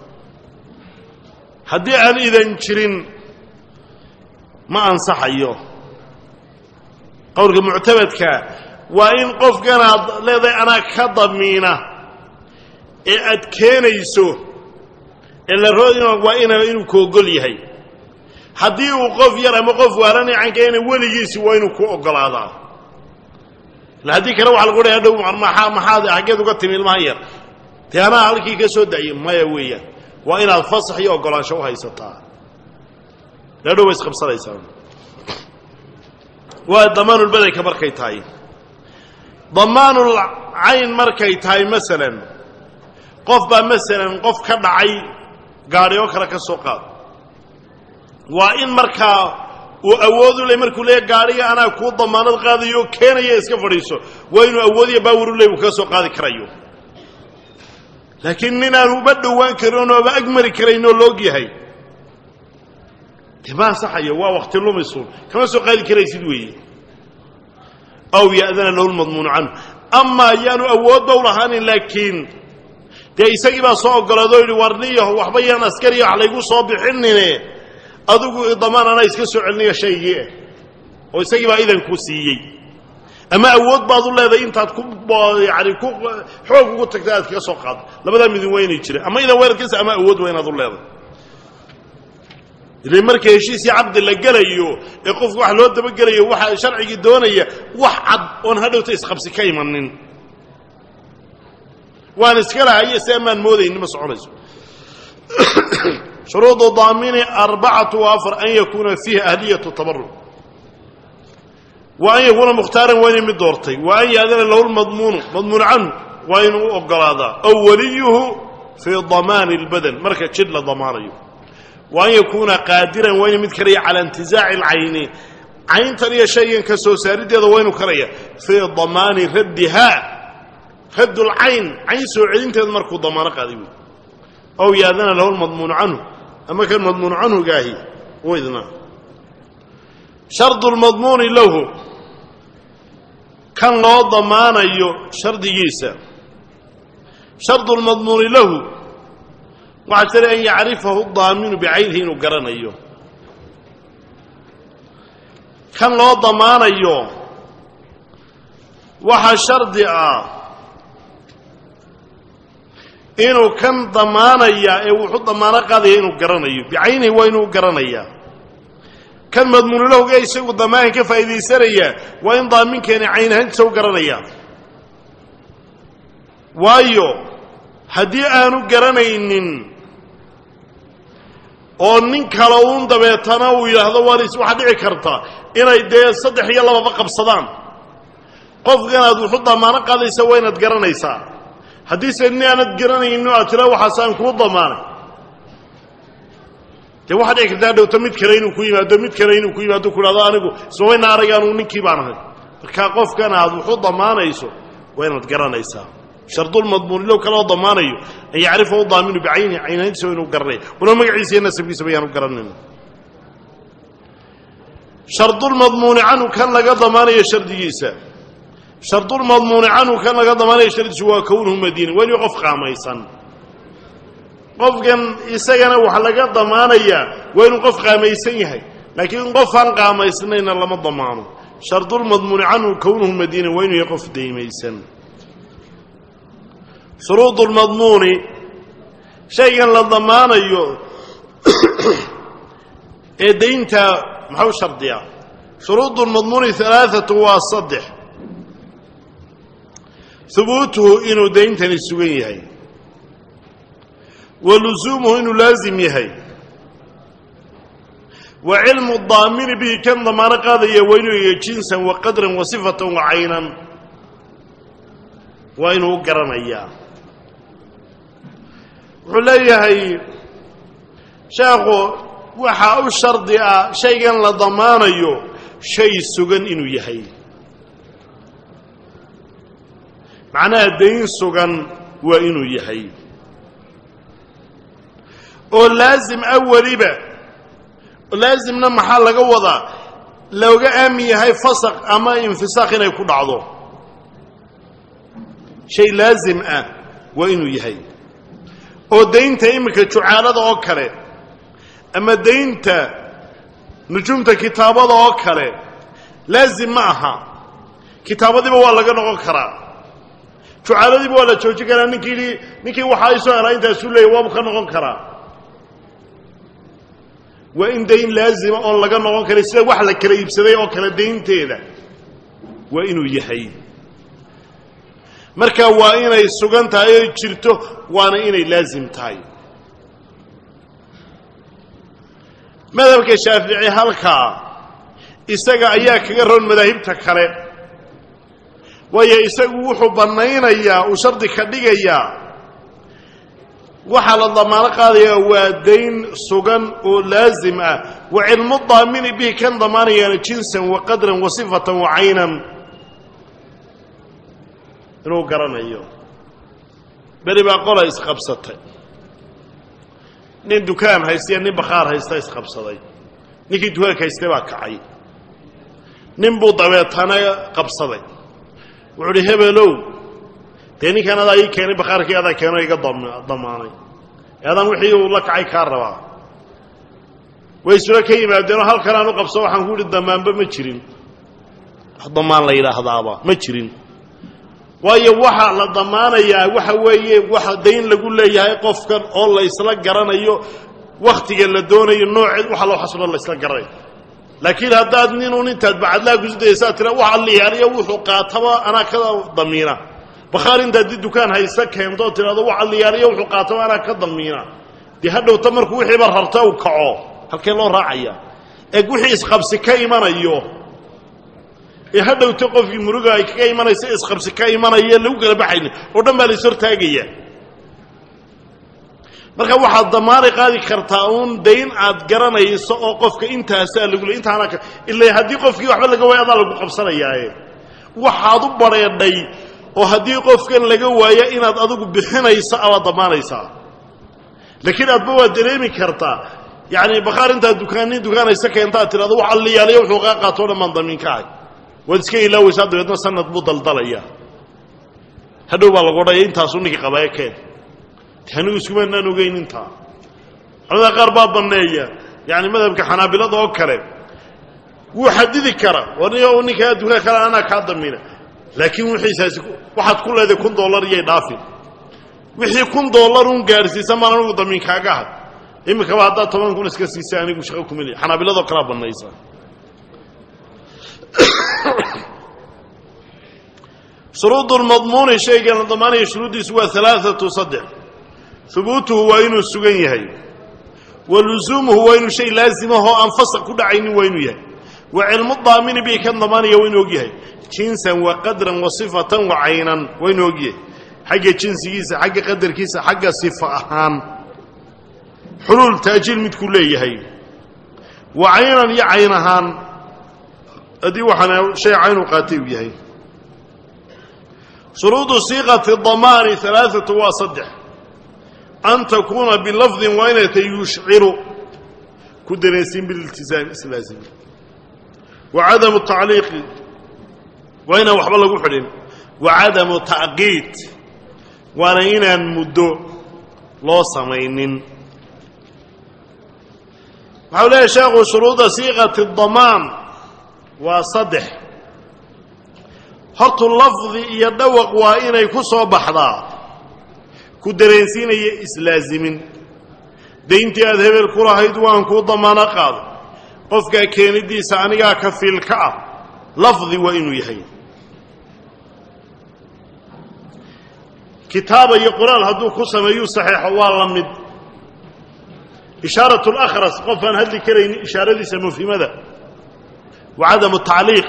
A: haddii aan idan jirin ma ansaxayo qowlka muctabadka waa in qofkanaad leedahay anaa ka damiina ee aad keenayso ee la roodina waa ina inuu ku ogol yahay haddii uu qof yar ama qof waalanay cankeena weligiisi waa inuu ku ogolaadaa la haddii kale waxa lagu dhayaa dhow maxaa maxaad xaggeed uga timi ilmaha yar dee anaa halkii ka soo da'yay maya weeyaan waa inaad fasax iyo ogolaansho u haysataa la dhow way isqabsanaysaa waa damaanul badanka markay tahay damaanul cayn markay tahay masalan qof baa masalan qof ka dhacay gaadhi oo kale ka soo qaad waa in markaa uu awood u leh markuu leeyahay gaadhiga anaa kuu damaanad qaadayo oo keenaya iska fadhiiso waa inuu awoodiya baawar u leey uu ka soo qaadi karayo laakiin nin aan uba dhowaan karin ooba ag mari karayn oo loog yahay dee ma ansaxayo waa wakti lumisun kama soo qaadi karaysid weeye aw ya'dana lahu lmadmuunu canhu amaa yaanu awoodba u lahaanin laakiin dee isagii baa soo ogolaado o yidhi warniyaho waxba yaan askariya wax laygu soo bixinine adigu damaan anaa iska soo celinayo shaygii ah oo isagii baa idanku siiyey ama awood baad u leedahay intaad ku yani ku xoog ugu tagta aad kaga soo qaado labadaa midin waa inay jiraan ama idan weerarkiisa ama awood waa inaad u leedahay ile marka heshiisii cabdi la gelayo ee qofku wax loo dabagelayo waxa sharcigii doonaya wax cad oon hadhowta isqabsi ka imanin waan iska lahaye si amaan moodaynin ma soconayso shuruudu daamini arbacatu wa afar an yakuuna fiiha ahliyatu tabarruc wa an yakuuna mukhtaaran waa inay mid doortay wa an yaadana lahu lmadmuunu madmuun canhu waa inuu u ogolaadaa aw waliyuhu fii damaani albadan marka jidh la damaanayo wa an yakuuna qaadiran waa inay mid karaya cala intizaaci alcayni cayntan iyo shaygan ka soo saarideeda waa inuu karaya fii damaani raddihaa radd lcayn cayn soo celinteeda markuu damaano qaaday wey aw yaadana lahu lmadmuunu canhu ama kan madmuunu canhugaahi u idnaa shardu lmadmuuni lahu كان لو ضمان أيو شرط جيسا شرط المضمون له واعترى أن يعرفه الضامن بعينه نقرن أيو كان لو ضمان أيو waxa shardi ah inuu kan damaanaya ee wuxuu damaana qaadaya inuu garanayo bicayni waa inuu garanaya kan madmuun lahu ee isagu damaan ka faa'iideysanaya waa in daaminkeena caynahan soo garanaya waayo hadii aanu garanaynin oo nin kale uu dabeetana uu yiraahdo waris waxa dhici karta inay dee saddex iyo laba qabsadaan qofkan aad wuxuu damaana qaadaysa waa inaad garanaysaa haddii sidii aanad garanaynin oo tira waxa saan ku damaanay dee waxa dhici karta dhowto mid kale inuu ku yimaado mid kale inuu ku yimaado ku raado anigu soo wayna aragaan ninkii baan ahay marka qofkan aad wuxuu damaanayso waa inaad garanaysaa shardul madmuun loo kala damaanayo ay yaarifu daaminu bi'ayni aynayntiisa inuu garanay wala magaciisa nasabkiisa bayaan garanayna shardul madmuun anhu kan laga damaanayo shardigiisa شرط المضمون عنه كان لقد ضمان يشترط سوى كونه مدينة وين يقف قاميسا قف كان يسجن وحلقة ضمانية وين يقف قاميسا هي لكن قف عن قاميسا إن الله ما ضمانه شرط المضمون عنه كونه مدينة وين يقف ديميسا شروط المضمون شيئا للضمان يو دينتا محو شرطيا شروط المضمون ثلاثة وصدح ثبوته إنه دينتن السوين يهي ولزومه إنه لازم يهي وعلم الضامن به كان ضمان قاضي وإنه جنسا وقدرا وصفة وعينا وإنه قرن إياه عليها هي شاقو وحا أو شرط شيئا لضمان يو شيء سوغن إنه يهي معناها دين سوغان وإنو يحي ولازم أولي با ولازم نما حال لغا وضع لو جاء أمي هاي فسق أما انفساق إنه يكون عضو شيء لازم أه وإنو يحي ودين تأمك تعالى أوكره أما دين تا نجوم تا كتابة أوكره لازم معها كتابة دي بوالله لغا أوكره تعالى بولا تشوفي كنا نكيلي نكي وحايسو أنا أنت سولي وابخ نقول كرا وإن دين لازم أقول لك نقول كرا سلا وحلا كرا يبسدي أو كرا دين تيدا وإنه يحيي مركا وإن السجن تاي تشرته وأنا إني لازم تاي ماذا بك الشافعي هلكا استجا إياك يرون مذاهب تكره ويا isagu wuxuu banaynaya oo shardi ka dhigaya waxa la damaano qaadaya waa deyn sugan oo laazim ah wa ilmu daamin bi kan damaanaya jinsan wa qadran wa sifatan wa aynan inuu garanayo bari ba qola isqabsatay nin dukaan haystay nin bakhaar haystay isqabsaday ninkii dukaan haystay baa kacay nin buu dabeetana qabsaday wuxuu hebelow teeni kanada ay keenay bakhaarkii adaa keenay iga damaanay adan wixii uu la kacay ka rabaa way soo ka yimaadeen halkan aanu qabso waxaan ku dhid damaanba ma jirin damaan la yiraahdaaba ma jirin waayo waxa la damaanayaa waxa weeye waxa deyn lagu leeyahay qofkan oo la isla garanayo waqtiga la doonayo nooc waxa loo xasilo la isla garanayo لكن هذا نينون انت بعد لا جزء يساتر وعلي يعني وحو قاتبا انا كذا ضمينا بخار انت الدكان هيسك هيمدو تراده وعلي يعني وحو قاتبا انا كضمينا دي هدو تمرك وحي برهرتا وكعو halkee loo raacaya ee wixii isqabsi ka imanayo ee hadhow ta qofkii muruga ay ka imanaysa isqabsi ka imanaya lagu kala baxayn oo dhan baa la soo taagaya marka waxa damaari qaadi kartaa uun deyn aad garanayso oo qofka intaas lagu leeyahay intaana ilaa hadii qofkii waxba laga waayo adaa lagu qabsanayaa waxaad u bareeday oo hadii qofkan laga waayo inaad adigu bixinayso ama damaanaysa laakiin aad baa dareemi kartaa يعني بخار انت دكانين دكان يسكن انت ترى wax alliyaaliyo wuxuu ka qaato dhamaan damin ka ah wadskay ilaa waysaa dabeedna sanad buu daldalaya hadhow baa lagu odhaya intaasu ninkii qabaaye keen anigu iskumanaan ogeyn intaa culamada qaar baa banneeya yani madhabka xanaabilada oo kale wuu xadidi kara warniyo ninka adduunka kale anaa kaa damina laakiin wixiisaasi waxaad ku leedahay kun dollar iyay dhaafin wixii kun dollar un gaarsiisa maan anigu damiin kaaga had iminkaba haddaad toban kun iska siisa anigu shaqo kuma lihi xanaabiladoo kalaa bannaysa shuruud lmadmuuni shaygan la damaanaya shuruuddiisu waa alaaatu saddex hubuutuhu waa inuu sugan yahay wa lusuumuhu waa inuu shay laazimahoo aan fasaq ku dhacaynin waa inuu yahay wa cilmu daamini bii kan damaanaya waa inuu og yahay jinsan wa qadran wa sifatan wa caynan waa inuu og yahay xagga jinsigiisa xagga qadarkiisa xagga sifa ahaan xuluul taajiil midkuu leeyahay wa caynan iyo cayn ahaan haddii waxaana shay caynu qaatay uu yahay shuruudu siiqati damaani alaaatu waa saddex an takuuna bilafdin waa inay tahay yushciru ku dareensiin bililtizaami islaazimi wa cadamu tacliiqi waa inaan waxba lagu xidhin wa cadamu ta'qiid waana inaan muddo loo samaynin waxau leeyahay sheekhu shuruuda siiqati damaan waa saddex hortu lafdi iyo dhawaq waa inay ku soo baxdaa ku dareensiinaya islaazimin dayntii aad hebel ku lahayd waan kuu damaano qaado qofkaa keenidiisa anigaa ka fiilka ah lafdi waa inuu yahay kitaaba iyo qoraal hadduu ku sameeyuu saxeexo waa la mid ishaarat اlakhras qof aan hadli karaynin ishaaradiisa mufhimada wa cadamu tacliiq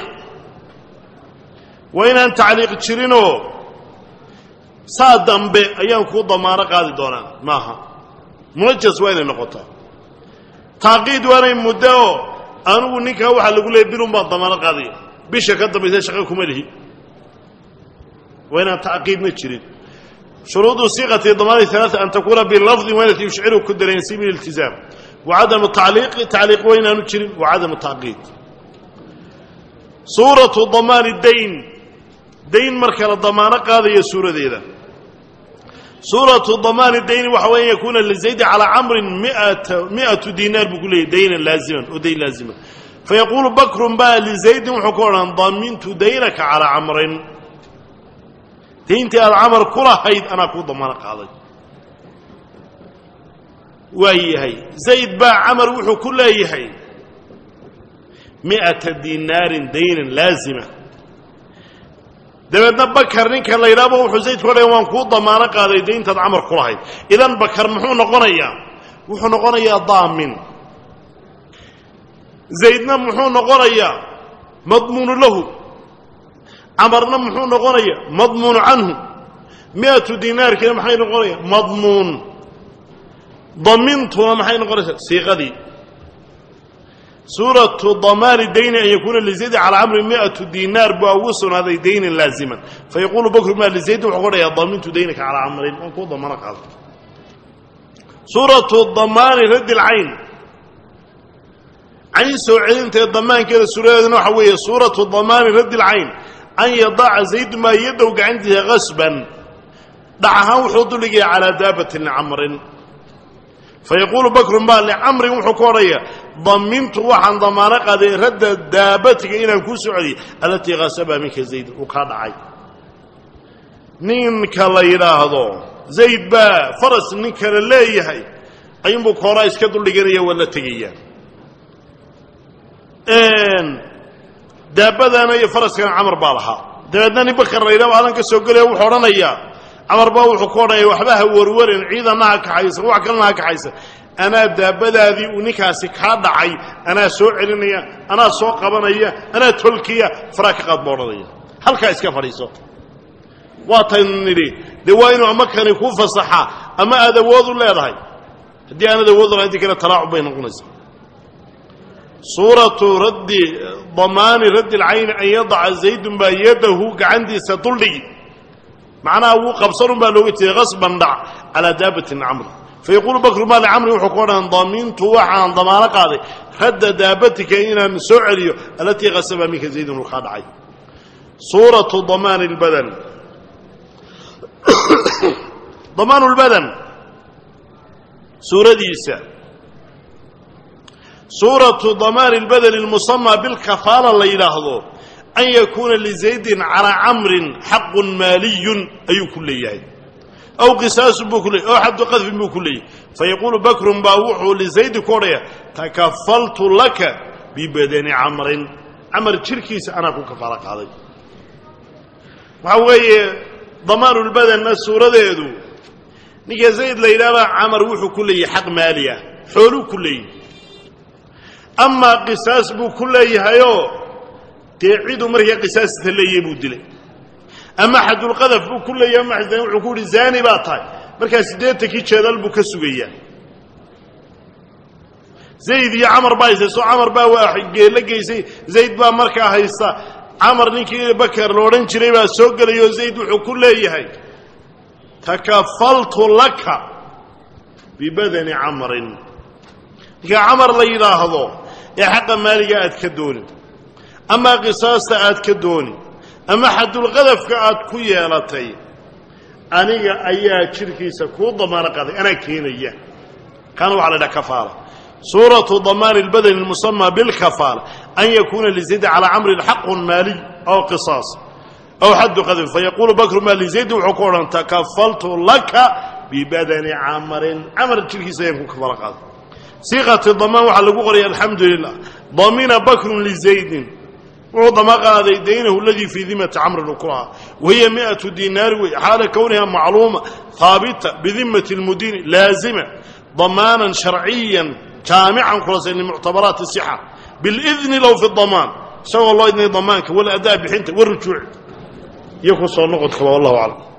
A: waa inaan tacliiq jirinoo saa dambe ayaan kuu damaano qaadi doonaa maaha munajas waa inay noqotaa taaqiid waa inay muddo oo anugu ninkaa waxaa lagu leeyay bilun baan damaano qaadaya bisha ka dambaysa shaqo kuma lihi waa inaan tacqiidna jirin shuruudu siiqati damaani alaaa an takuuna bilafdi waa inay yushciru ku dareensiin bililtizaam wa cadamu tacliiqi tacliiq waa inaanu jirin wa cadamu tacqiid suuratu damaani dayn dayn marka la damaano qaadaya suuradeeda suuratu damaani dayni waxa weya yakuuna lizaydi calaa camrin miatu dinaar buu ku leeyahy daynan laaziman oo dayn laazima fayaquulu bakrun baa lizaydin wuxuu ku odhan damintu daynaka calaa camrin dayntii aad camar ku lahayd anaa kuu damaano qaaday waa yahay zayd baa camar wuxuu ku leeyahay miata dinaarin daynan laazima dabeedna bakar ninka la yidhaahdo wuxuu zayd ku odhaya waan kuu damaano qaaday dayntaad camar ku lahayd idan bakar muxuu noqonayaa wuxuu noqonayaa daamin zaydna muxuu noqonayaa madmuunu lahu camarna muxuu noqonayaa madmuunu canhu miatu dinaarkiina maxay noqonaya madmuun damintuna maxay noqonaysaa siiqadii suuratu damaani dayni an yakuuna lizaydi calaa camri miatu dinaar baa ugu sugnaaday daynan laaziman fayaquulu bakru ma lizaydin wuxuu kodhayaa damintu daynaka calaa camrin waan kuu damaano qaado suuratu damaani raddi lcayn cayn soo celinteed damaankeeda suuradeedana waxa weeye suuratu damaani raddi lcayn an yadaca zaydu maa yadow gacantiisa qasban dhac ahaan wuxuu duligaya calaa daabatin licamrin fayaquulu bakrun baa licamrin wuxuu ku odhaya damintu waxaan damaano qaaday radda daabatiga inaan kuu soo celiyay allatii kasabaa minka zayd uu kaa dhacay ninka la yidhaahdo zayd baa faras nin kale leeyahay ayuunbuu kooraa iska duldhiganaya waa la tegaya daabadana iyo faraskana camar baa lahaa dabeedna nin bakar la yidhahdo adan ka soo gelaya wuxuu odhanayaa camar baa wuxuu ku odhanaya waxba ha warwarin ciidanna ha kaxaysa wax kalena ha kaxaysa anaa daabadaadii uu ninkaasi kaa dhacay anaa soo celinaya anaa soo qabanaya anaa tolkiya faraa ka qaad baa odhanaya halkaa iska fadhiiso waataynu nidhi dee waa inuu ama kani kuu fasaxaa ama aad awood u leedahay haddii aanad awood u lahayn intii kale talaacub bay noqonaysaa suuratu raddi damaani raddi lcayni an yadaca zaydun baa yadahu gacantiisa duldhigi macnaha wuu qabsanun baa looga jeeday qasban dhac calaa daabatin camri fayaquulu bakru maa licamri wuxuu ku odhan damintu waxaan damaano qaaday radda daabatika inaan soo celiyo allatii kasabaa minka zaydun uu kaa dhacay سورة ضمان البدن. ضمان البدن سورة ديسة سورة ضمان البدن المسمى بالكفالة اللي يلاحظوا أن يكون لزيد على عمر حق مالي أي كلية أو قصاص بكلية أو حد قذف بكلية فيقول بكر باوح لزيد كوريا تكفلت لك ببدن عمر عمر تشركيس أنا أكون كفالك هذا وهو ضمان البدن السورة ديدو نيجا زيد ليلى عمر وحو كلية حق مالية حولو كلية أما قصاص بكلية هيو تعيدوا مريا قصاص ثلية بودلة أما حد القذف بكلية أما حد عقول زاني باطاي مركز سيدتك يتشادل بكسوية زيد يا عمر بايسة سو عمر با واحد لقي زيد با مركا هيسا عمر نيكي بكر لورن جري با سو غليو زيد وحو كليه هي تكفلت لك ببدن عمر يا عمر لا يلاحظوا يا حق مالك ادكدوني اما قصاص ادكدوني اما حد الغذف كاد كيالتي انيga ayaa jirkiisa ku damaana qaday ana keenaya كانوا على كفاره سورة ضمان البدن المسمى بالكفالة أن يكون لزيد على عمر حق مالي أو قصاص أو حد قذف فيقول بكر ما لزيد وحكورا تكفلت لك ببدن عمر عمر تلك سيكون كفالة قذف صيغة الضمان وعلى قرية الحمد لله ضمين بكر لزيد وضم قال دينه الذي في ذمة عمرو الأكراه وهي مئة دينار حال كونها معلومة ثابتة بذمة المدين لازمة ضمانا شرعيا جامعا خلاص ان معتبرات الصحة بالإذن لو في الضمان سوى الله إذن ضمانك والأداء بحنت والرجوع يكون صار نقطة والله أعلم.